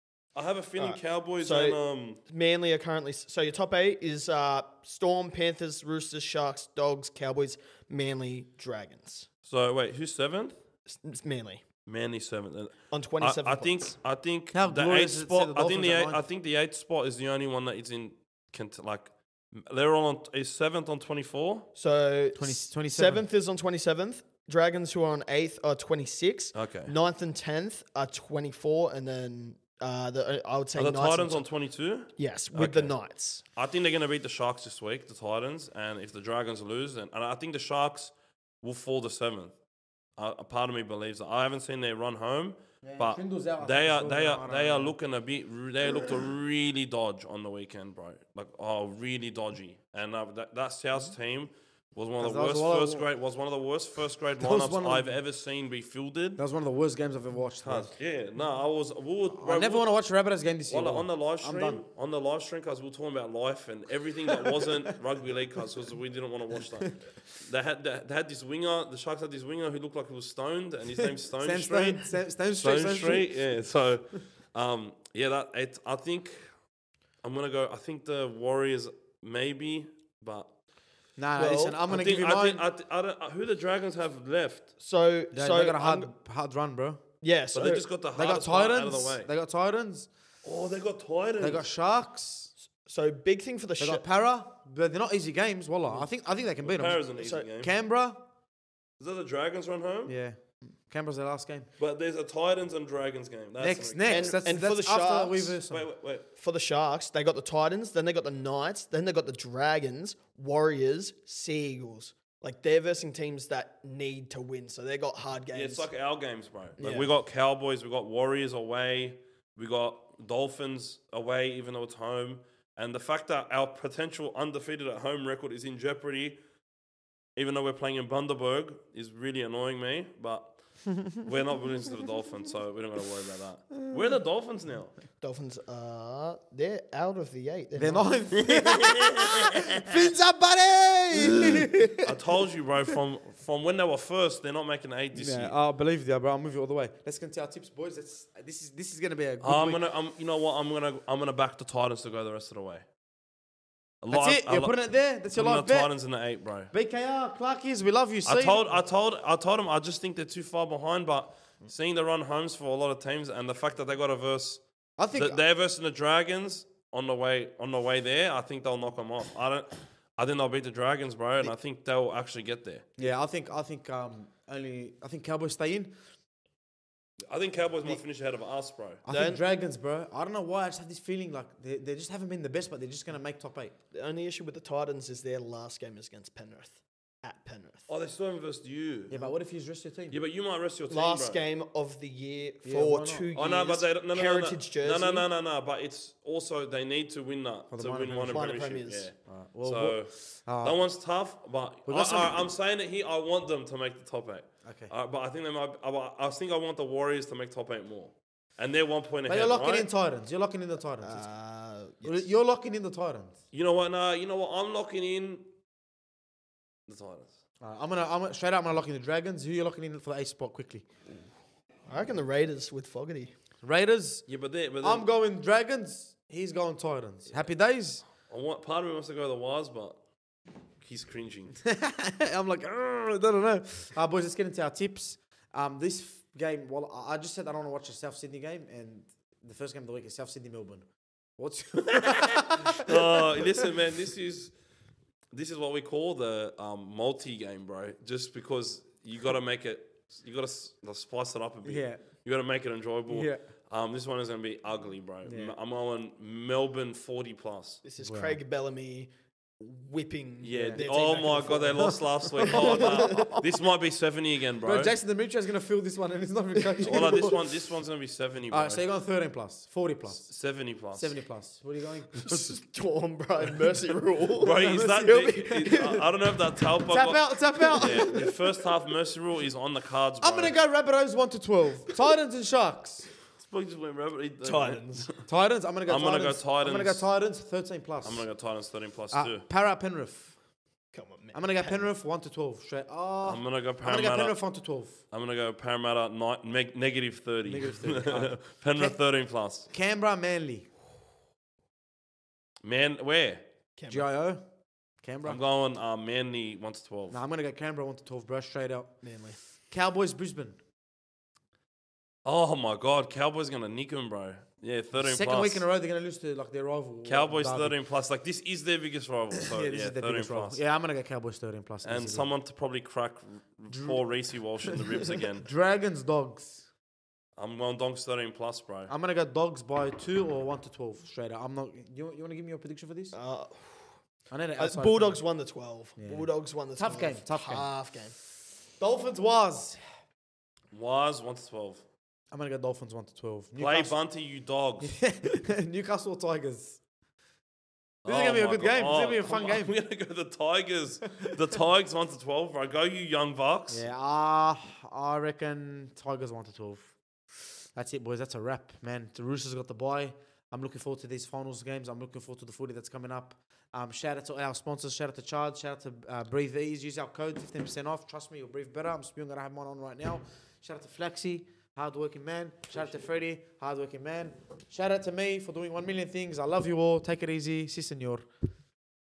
I have a feeling Alright, Cowboys so- and um. Manly are currently so your top eight is uh, Storm, Panthers, Roosters, Sharks, Dogs, Cowboys, Manly, Dragons. So wait, who's seventh? It's- It's Manly Manly seventh. Uh, on I, twenty-seven. I think. points. I think How the glorious eighth is it to spot. see the I think the Dolphins at eight, I ninth? think the eighth spot is the only one that is in. Can like, they're all on is seventh on twenty four. So twenty, s- twenty-seven. seventh is on twenty-seventh. Dragons, who are on eighth, are twenty-six. Okay. Ninth and tenth are twenty-four, and then uh, the I would say Are the Knights and Titans t- on twenty two? yes with the Okay. Knights. I think they're going to beat the Sharks this week, the Titans, and if the Dragons lose, then and I think the Sharks will fall to seventh. Uh, a part of me believes that. I haven't seen their run home, but Trindle's out, I they think, are as well, they I are don't they are know. looking a bit. They looked a really dodge on the weekend, bro. Like oh, really dodgy. And uh, that that South team was one of the That was worst one of first the- grade was one of the worst first grade was lineups one of the- I've ever seen be fielded. That was one of the worst games I've ever watched. bro. Yeah, no, I was. We were, bro, I never we want to watch a Rabbitohs game this year. Well, on the live I'm stream, done. on the live stream, because we were talking about life and everything that wasn't rugby league, because we didn't want to watch that. They had they, they had this winger. The Sharks had this winger who looked like he was stoned, and his name's Stone Sam Street. Stone, Sam- Stone Street. Stone Stone Street. Yeah. So, um, yeah, that it. I think I'm gonna go. I think the Warriors maybe, but Nah, Well, listen, I'm I gonna think give you I mine. think I, th- I don't, who the Dragons have left. So They, so they got a I'm hard, g- hard run, bro. yeah. So So they just got the They got hardest part out of Titans. the way. They got Titans. Oh, they got Titans. They got Sharks. so big thing for the They sh- got Para. But they're not easy games. Wallah, I think I think they can beat them. Paris an easy So- game. Canberra. Is that the Dragons run home? Yeah, Canberra's their last game. But there's a Titans and Dragons game. That's next, an- next. And- that's and for that's the after Sharks- we verse them. Wait, wait, wait. for the Sharks, they got the Titans, then they got the Knights, then they got the Dragons, Warriors, Sea Eagles. Like they're versing teams that need to win, so they got hard games. Yeah, it's like our games, bro. Like Yeah. we got Cowboys, we got Warriors away, we got Dolphins away, even though it's home. And the fact that our potential undefeated at home record is in jeopardy, even though we're playing in Bundaberg, is really annoying me. But we're not willing to the Dolphins, so we don't got to worry about that. Where are the Dolphins now? Dolphins are they're out of the eight. They're ninth. not. Fins up, buddy. I told you, bro. From from when they were first, they're not making eight this Yeah, year. I believe you, bro. I'll move you all the way. Let's continue our tips, boys. Let's, this is this is gonna be a good I'm week. gonna, I'm, you know what? I'm gonna, I'm gonna back the Titans to go the rest of the way. A That's lot- it. a You're lot- putting it there. That's your putting life the bet. Titans in the eight, bro. B K R, Clarkies, we love you. I See? told, I told, I told them. I just think they're too far behind. But seeing the run homes for a lot of teams, and the fact that they got a verse, I think that they're versing the Dragons on the way, on the way there. I think they'll knock them off. I don't. I think they'll beat the Dragons, bro, and I think they'll actually get there. Yeah, I think I think um only I think Cowboys stay in. I think Cowboys might finish ahead of us, bro. I Then- think Dragons, bro. I don't know why. I just have this feeling like they, they just haven't been the best, but they're just gonna make top eight. The only issue with the Titans is their last game is against Penrith. At Penrith. Oh, they still haven't versed you. Yeah, but what if you rest your team? Yeah, but you might rest your team, Last bro. game of the year Yeah, for why not? two years. Oh no, but they don't, no, no, Heritage no, no. jersey. No, no, no, no, no. But it's also they need to win that For the to minor win one Minor premiership. premiers. Yeah. Alright, well, so uh, that one's tough, but we I, got some- I, I'm saying it here. I want them to make the top eight. Okay. Uh, but I think they might. I, I think I want the Warriors to make top eight more, and they're one point But ahead. you're locking right? in Titans. You're locking in the Titans. Uh, You're- You're locking in the Titans. You know what? Nah, you know what? I'm locking in the Titans. Alright, I'm gonna I'm gonna, straight up. I'm gonna lock in the Dragons. Who you locking in for the eighth spot quickly? I reckon the Raiders with Fogarty. Raiders. Yeah, but they, but I'm then, going Dragons. He's going Titans. Happy days. I want part of me wants to go the Wise, but he's cringing. I'm like, "Arr, I don't know. Uh, boys, let's get into our tips. Um, this f- game, well, I I just said I don't want to watch a South Sydney game, and the first game of the week is South Sydney Melbourne. What's Oh, listen, man. This is this is what we call the um, multi game, bro. Just because you got to make it, you got to spice it up a bit. Yeah. You got to make it enjoyable. Yeah. Um, this one is gonna be ugly, bro. Yeah. M- I'm on Melbourne forty plus. This is Wow. Craig Bellamy whipping. Yeah. their team Oh back my and god, they forth. lost last week. Oh no, this might be seventy again, bro. Bro, Jason Demetriou is gonna fill this one, and he's not even coaching. Oh, no, this one, this one's gonna be seventy, bro. All right, so you're going thirteen plus, forty plus, seventy plus. seventy plus. What are you going? Storm, bro. Mercy rule. Bro, is that? He'll the- be- is- I I don't know if that Talpa Tap got. out, tap out. Yeah, the first half mercy rule is on the cards, bro. I'm gonna go Rabbitohs one to twelve. Titans and Sharks. Spoke just went rabbit. he- Titans. Titans. I'm gonna go. I'm gonna Titans. go I'm gonna go Titans. Titans thirteen plus. I'm gonna go Titans thirteen plus uh, too. Para Penrith. Come on, man. I'm gonna go Penrith one to twelve straight. Oh, I'm gonna go I'm gonna go Parramatta. Penrith one to twelve. I'm gonna go Parramatta ni- meg- negative thirty. Negative thirty, alright. Penrith Ca- thirteen plus. Canberra, Manly, Man, where? Canberra. G I O, Canberra. I'm going uh, Manly one to twelve. No, I'm gonna go Canberra one to twelve, bro. Straight out. Manly. Cowboys, Brisbane. Oh my God, Cowboys gonna nick him, bro. Yeah, thirteen Second plus. week in a row, they're gonna lose to like their rival. Cowboys Derby. thirteen plus. Like this is their biggest rival. So Yeah, yeah, this is their thirteen biggest rival. plus. Yeah, I'm gonna go Cowboys thirteen plus. And easily. someone to probably crack poor Reece Walsh in the ribs again. Dragons, Dogs. I'm going Donks thirteen plus, bro. I'm gonna go Dogs by two or one to twelve straight out. I'm not. You, you want to give me your prediction for this? Uh, I need it. uh, outside Bulldogs from- one to twelve. Yeah. Bulldogs one to Tough twelve. game, tough game. Tough game. Dolphins, Was. Wise one to twelve. I'm gonna go Dolphins one to twelve. Play Newcastle, Bunty, you dogs. Newcastle Tigers. This Oh is gonna be a my good God. game. This is gonna be a Oh, fun I'm- game. I'm gonna go the Tigers. The Tigers one to twelve, bro. Go you young bucks. Yeah, uh, I reckon Tigers one to twelve. That's it, boys. That's a wrap, man. The Roosters got the bye. I'm looking forward to these finals games. I'm looking forward to the footy that's coming up. Um, shout out to our sponsors. Shout out to Charge. Shout out to uh, Breathe Ease. Use our code fifteen percent off. Trust me, you'll breathe better. I'm spewing. Gonna have mine on right now. Shout out to Flaxy, hardworking man. Shout out to Freddie, hardworking man. Shout out to me for doing one million things. I love you all. Take it easy. Si, senor.